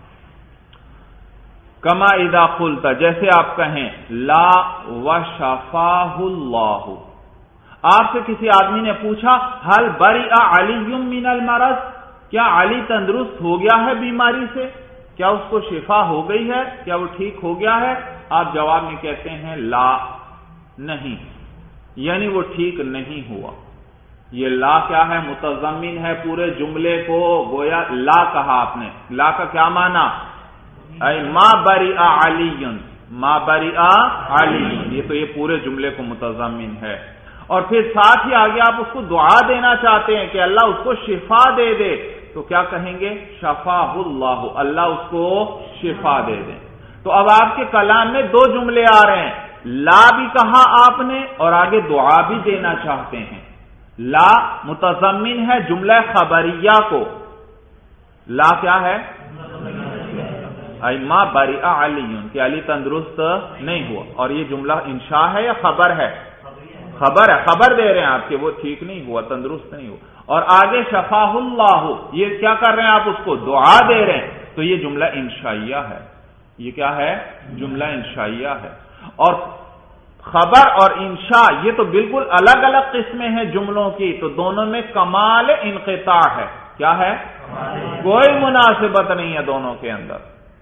کما اذا قلت، جیسے آپ کہیں لا وشفاہ اللہ، آپ سے کسی آدمی نے پوچھا حل برئ علی من المرض، کیا علی تندرست ہو گیا ہے بیماری سے؟ کیا اس کو شفا ہو گئی ہے؟ کیا وہ ٹھیک ہو گیا ہے؟ آپ جواب میں کہتے ہیں لا، نہیں، یعنی وہ ٹھیک نہیں ہوا۔ یہ لا کیا ہے؟ متضمن ہے پورے جملے کو، گویا لا کہا آپ نے، لا کا کیا معنی؟ اے ما برئ علی، ما برئ علی، یہ تو یہ پورے جملے کو متضمن ہے، اور پھر ساتھ ہی آگے آپ اس کو دعا دینا چاہتے ہیں کہ اللہ اس کو شفا دے دے، تو کیا کہیں گے؟ شفاہ اللہ، اللہ اس کو شفا دے دے۔ تو اب آپ کے کلام میں دو جملے آ رہے ہیں، لا بھی کہا آپ نے اور آگے دعا بھی دینا چاہتے ہیں۔ لا متضمن ہے جملہ خبریہ کو، لا کیا ہے؟ ما برئ علی، کہ علی تندرست نہیں ہوا، اور یہ جملہ انشاء ہے یا خبر ہے؟ خبر ہے، خبر دے رہے ہیں آپ کے وہ ٹھیک نہیں ہوا، تندرست نہیں ہوا. اور آگے شفاہ اللہ، یہ کیا کر رہے ہیں آپ؟ اس کو دعا دے رہے ہیں. تو یہ جملہ انشائیہ ہے. یہ کیا ہے؟ جملہ انشائیہ ہے. اور خبر اور انشاء یہ تو بالکل الگ الگ قسمیں ہیں جملوں کی، تو دونوں میں کمال انقطاع ہے. کیا ہے؟ کوئی مناسبت نہیں ہے دونوں کے اندر.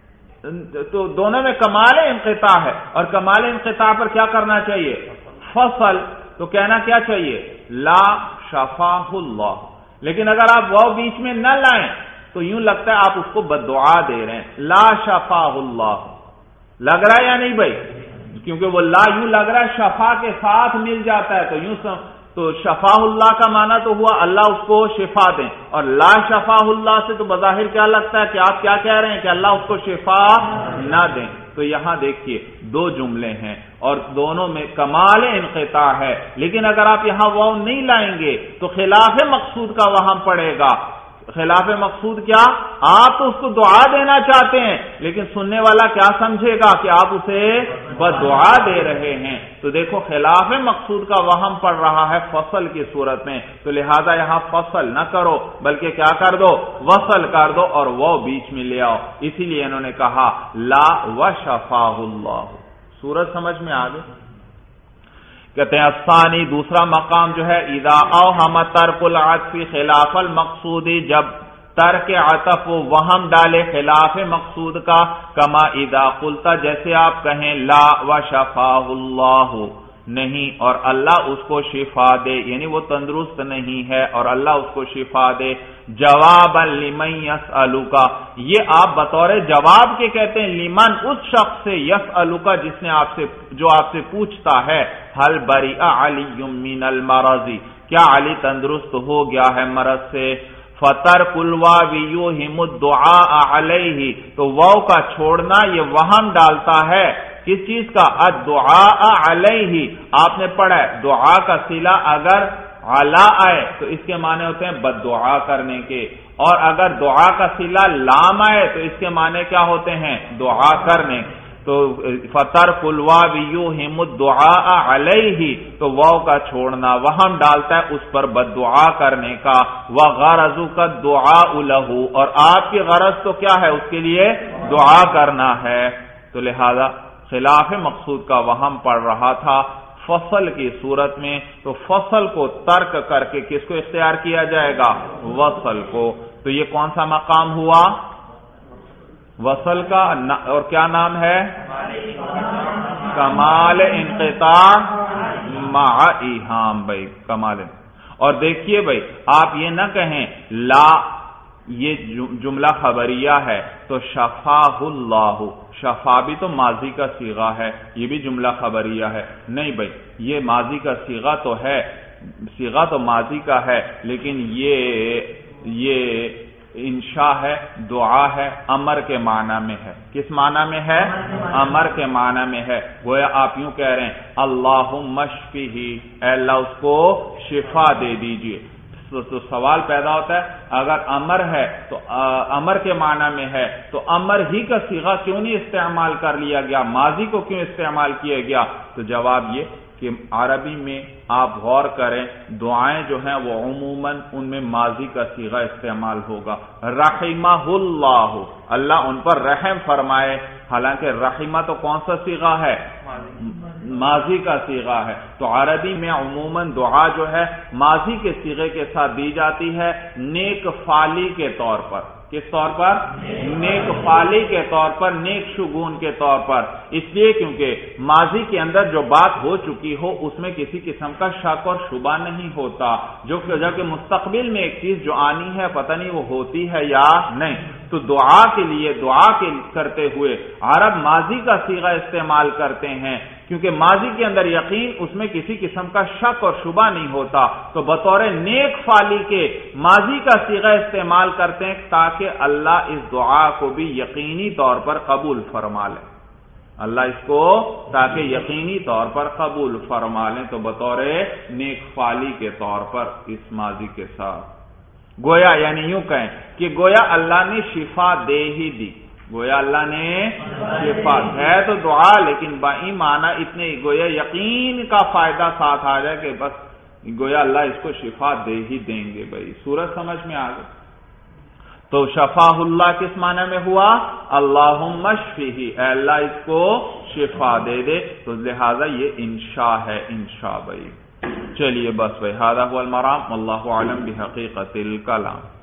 تو دونوں میں کمال انقطاع ہے. اور کمال انقطاع پر کیا کرنا چاہیے؟ فصل. تو کہنا کیا چاہیے؟ لا شفاہ اللہ. لیکن اگر آپ وہ بیچ میں نہ لائیں تو یوں لگتا ہے آپ اس کو بددعا دے رہے ہیں. لا شفاہ اللہ لگ رہا ہے یا نہیں بھائی؟ کیونکہ وہ لا یوں لگ رہا ہے شفا کے ساتھ مل جاتا ہے، تو یوں سم تو شفاہ اللہ کا معنی تو ہوا اللہ اس کو شفا دیں، اور لا شفاہ اللہ سے تو بظاہر کیا لگتا ہے کہ آپ کیا کہہ رہے ہیں کہ اللہ اس کو شفا نہ دیں. تو یہاں دیکھیے دو جملے ہیں اور دونوں میں کمال انقطاع ہے. لیکن اگر آپ یہاں واو نہیں لائیں گے تو خلاف مقصود کا وہم پڑے گا. خلاف مقصود کیا؟ آپ تو اس کو دعا دینا چاہتے ہیں لیکن سننے والا کیا سمجھے گا کہ آپ اسے بددعا دے رہے ہیں. تو دیکھو خلاف مقصود کا وہم پڑ رہا ہے فصل کی صورت میں. تو لہذا یہاں فصل نہ کرو بلکہ کیا کر دو؟ وصل کر دو اور وہ بیچ میں لے آؤ. اسی لیے انہوں نے کہا لا وشفاہ اللہ. صورت سمجھ میں آ گئی؟ کہتے ہیں الثانی دوسرا مقام جو ہے اذا اوہم ترک العطف خلاف المقصودی، جب ترک عطف وہ وہم ڈالے خلاف مقصود کا. کما اذا قلت جیسے آپ کہیں لا وشفاہ اللہ نہیں اور اللہ اس کو شفا دے، یعنی وہ تندرست نہیں ہے اور اللہ اس کو شفا دے. جوابا لمن یسألک، یہ آپ بطور جواب کے کہتے ہیں لمن اس شخص سے، یسألک جس نے آپ سے جو آپ سے پوچھتا ہے حل بریء علی من المرض، کیا علی تندرست ہو گیا ہے مرض سے. فترک الواو یوہم الدعاء علیہ، تو واو کا چھوڑنا یہ وہم ڈالتا ہے کس چیز کا؟ الدعاء علیہ. آپ نے پڑھا ہے دعا کا صلہ اگر علا آئے تو اس کے معنی ہوتے ہیں بد دعا کرنے کے، اور اگر دعا کا صلہ لام آئے تو اس کے معنی کیا ہوتے ہیں؟ دعا کرنے. تو فترک الواو یوہم الدعاء علیہ، تو واو کا چھوڑنا وہم ڈالتا ہے اس پر بد دعا کرنے کا. وغرضک الدعاء لہ، اور آپ کی غرض تو کیا ہے؟ اس کے لیے دعا کرنا ہے. تو لہذا خلاف مقصود کا وہم پڑ رہا تھا فصل کی صورت میں، تو فصل کو ترک کر کے کس کو اختیار کیا جائے گا؟ وصل کو. تو یہ کون سا مقام ہوا؟ وصل کا. اور کیا نام ہے؟ کمال انقطاع مع ایہام. بھائی کمال. اور دیکھیے بھائی آپ یہ نہ کہیں لا یہ جملہ خبریہ ہے تو شفاہ اللہ، شفا بھی تو ماضی کا صیغہ ہے، یہ بھی جملہ خبریہ ہے. نہیں بھائی یہ ماضی کا صیغہ تو ہے، صیغہ تو ماضی کا ہے، لیکن یہ یہ انشاء ہے، دعا ہے، امر کے معنی میں ہے. کس معنی میں ہے؟ امر کے معنی میں ہے. گویا آپ یوں کہہ رہے ہیں اللہم اشفہ، اے اللہ اس کو شفا دے دیجئے. تو سوال پیدا ہوتا ہے اگر امر ہے تو امر کے معنی میں ہے تو امر ہی کا صیغہ کیوں نہیں استعمال کر لیا گیا؟ ماضی کو کیوں استعمال کیا گیا؟ تو جواب یہ کہ عربی میں آپ غور کریں دعائیں جو ہیں وہ عموماً ان میں ماضی کا صیغہ استعمال ہوگا. رحمہ اللہ، اللہ ان پر رحم فرمائے. حالانکہ رحمہ تو کون سا صیغہ ہے؟ ماضی کا صیغہ ہے. تو عربی میں عموماً دعا جو ہے ماضی کے صیغے کے ساتھ دی جاتی ہے نیک فعلی کے طور پر. کس طور پر؟ نیک فعلی کے طور پر، نیک شگون کے طور پر. اس لیے کیونکہ ماضی کے اندر جو بات ہو چکی ہو اس میں کسی قسم کا شک اور شبہ نہیں ہوتا، جو جبکہ مستقبل میں ایک چیز جو آنی ہے پتہ نہیں وہ ہوتی ہے یا نہیں. تو دعا کے لیے دعا کے کرتے ہوئے عرب ماضی کا صیغہ استعمال کرتے ہیں کیونکہ ماضی کے اندر یقین اس میں کسی قسم کا شک اور شبہ نہیں ہوتا. تو بطور نیک فعلی کے ماضی کا صیغہ استعمال کرتے ہیں تاکہ اللہ اس دعا کو بھی یقینی طور پر قبول فرما لے. اللہ اس کو تاکہ یقینی طور پر قبول فرما لیں. تو بطور نیک فعلی کے طور پر اس ماضی کے ساتھ گویا یعنی یوں کہیں کہ گویا اللہ نے شفا دے ہی دی. گویا اللہ نے شفا ہے تو دعا، لیکن بائی معنی اتنے گویا یقین کا فائدہ ساتھ آ جائے کہ بس گویا اللہ اس کو شفا دے ہی دیں گے. بھائی سورج سمجھ میں آ گئی. تو شفا اللہ کس معنی میں ہوا؟ اللہم اشفیہ، اے اللہ اس کو شفا دے دے. تو لہذا یہ انشاء ہے، انشاء. بھائی چلیے بس بھائی، ھذا ھو المرام واللہ اعلم بحقیقت الکلام.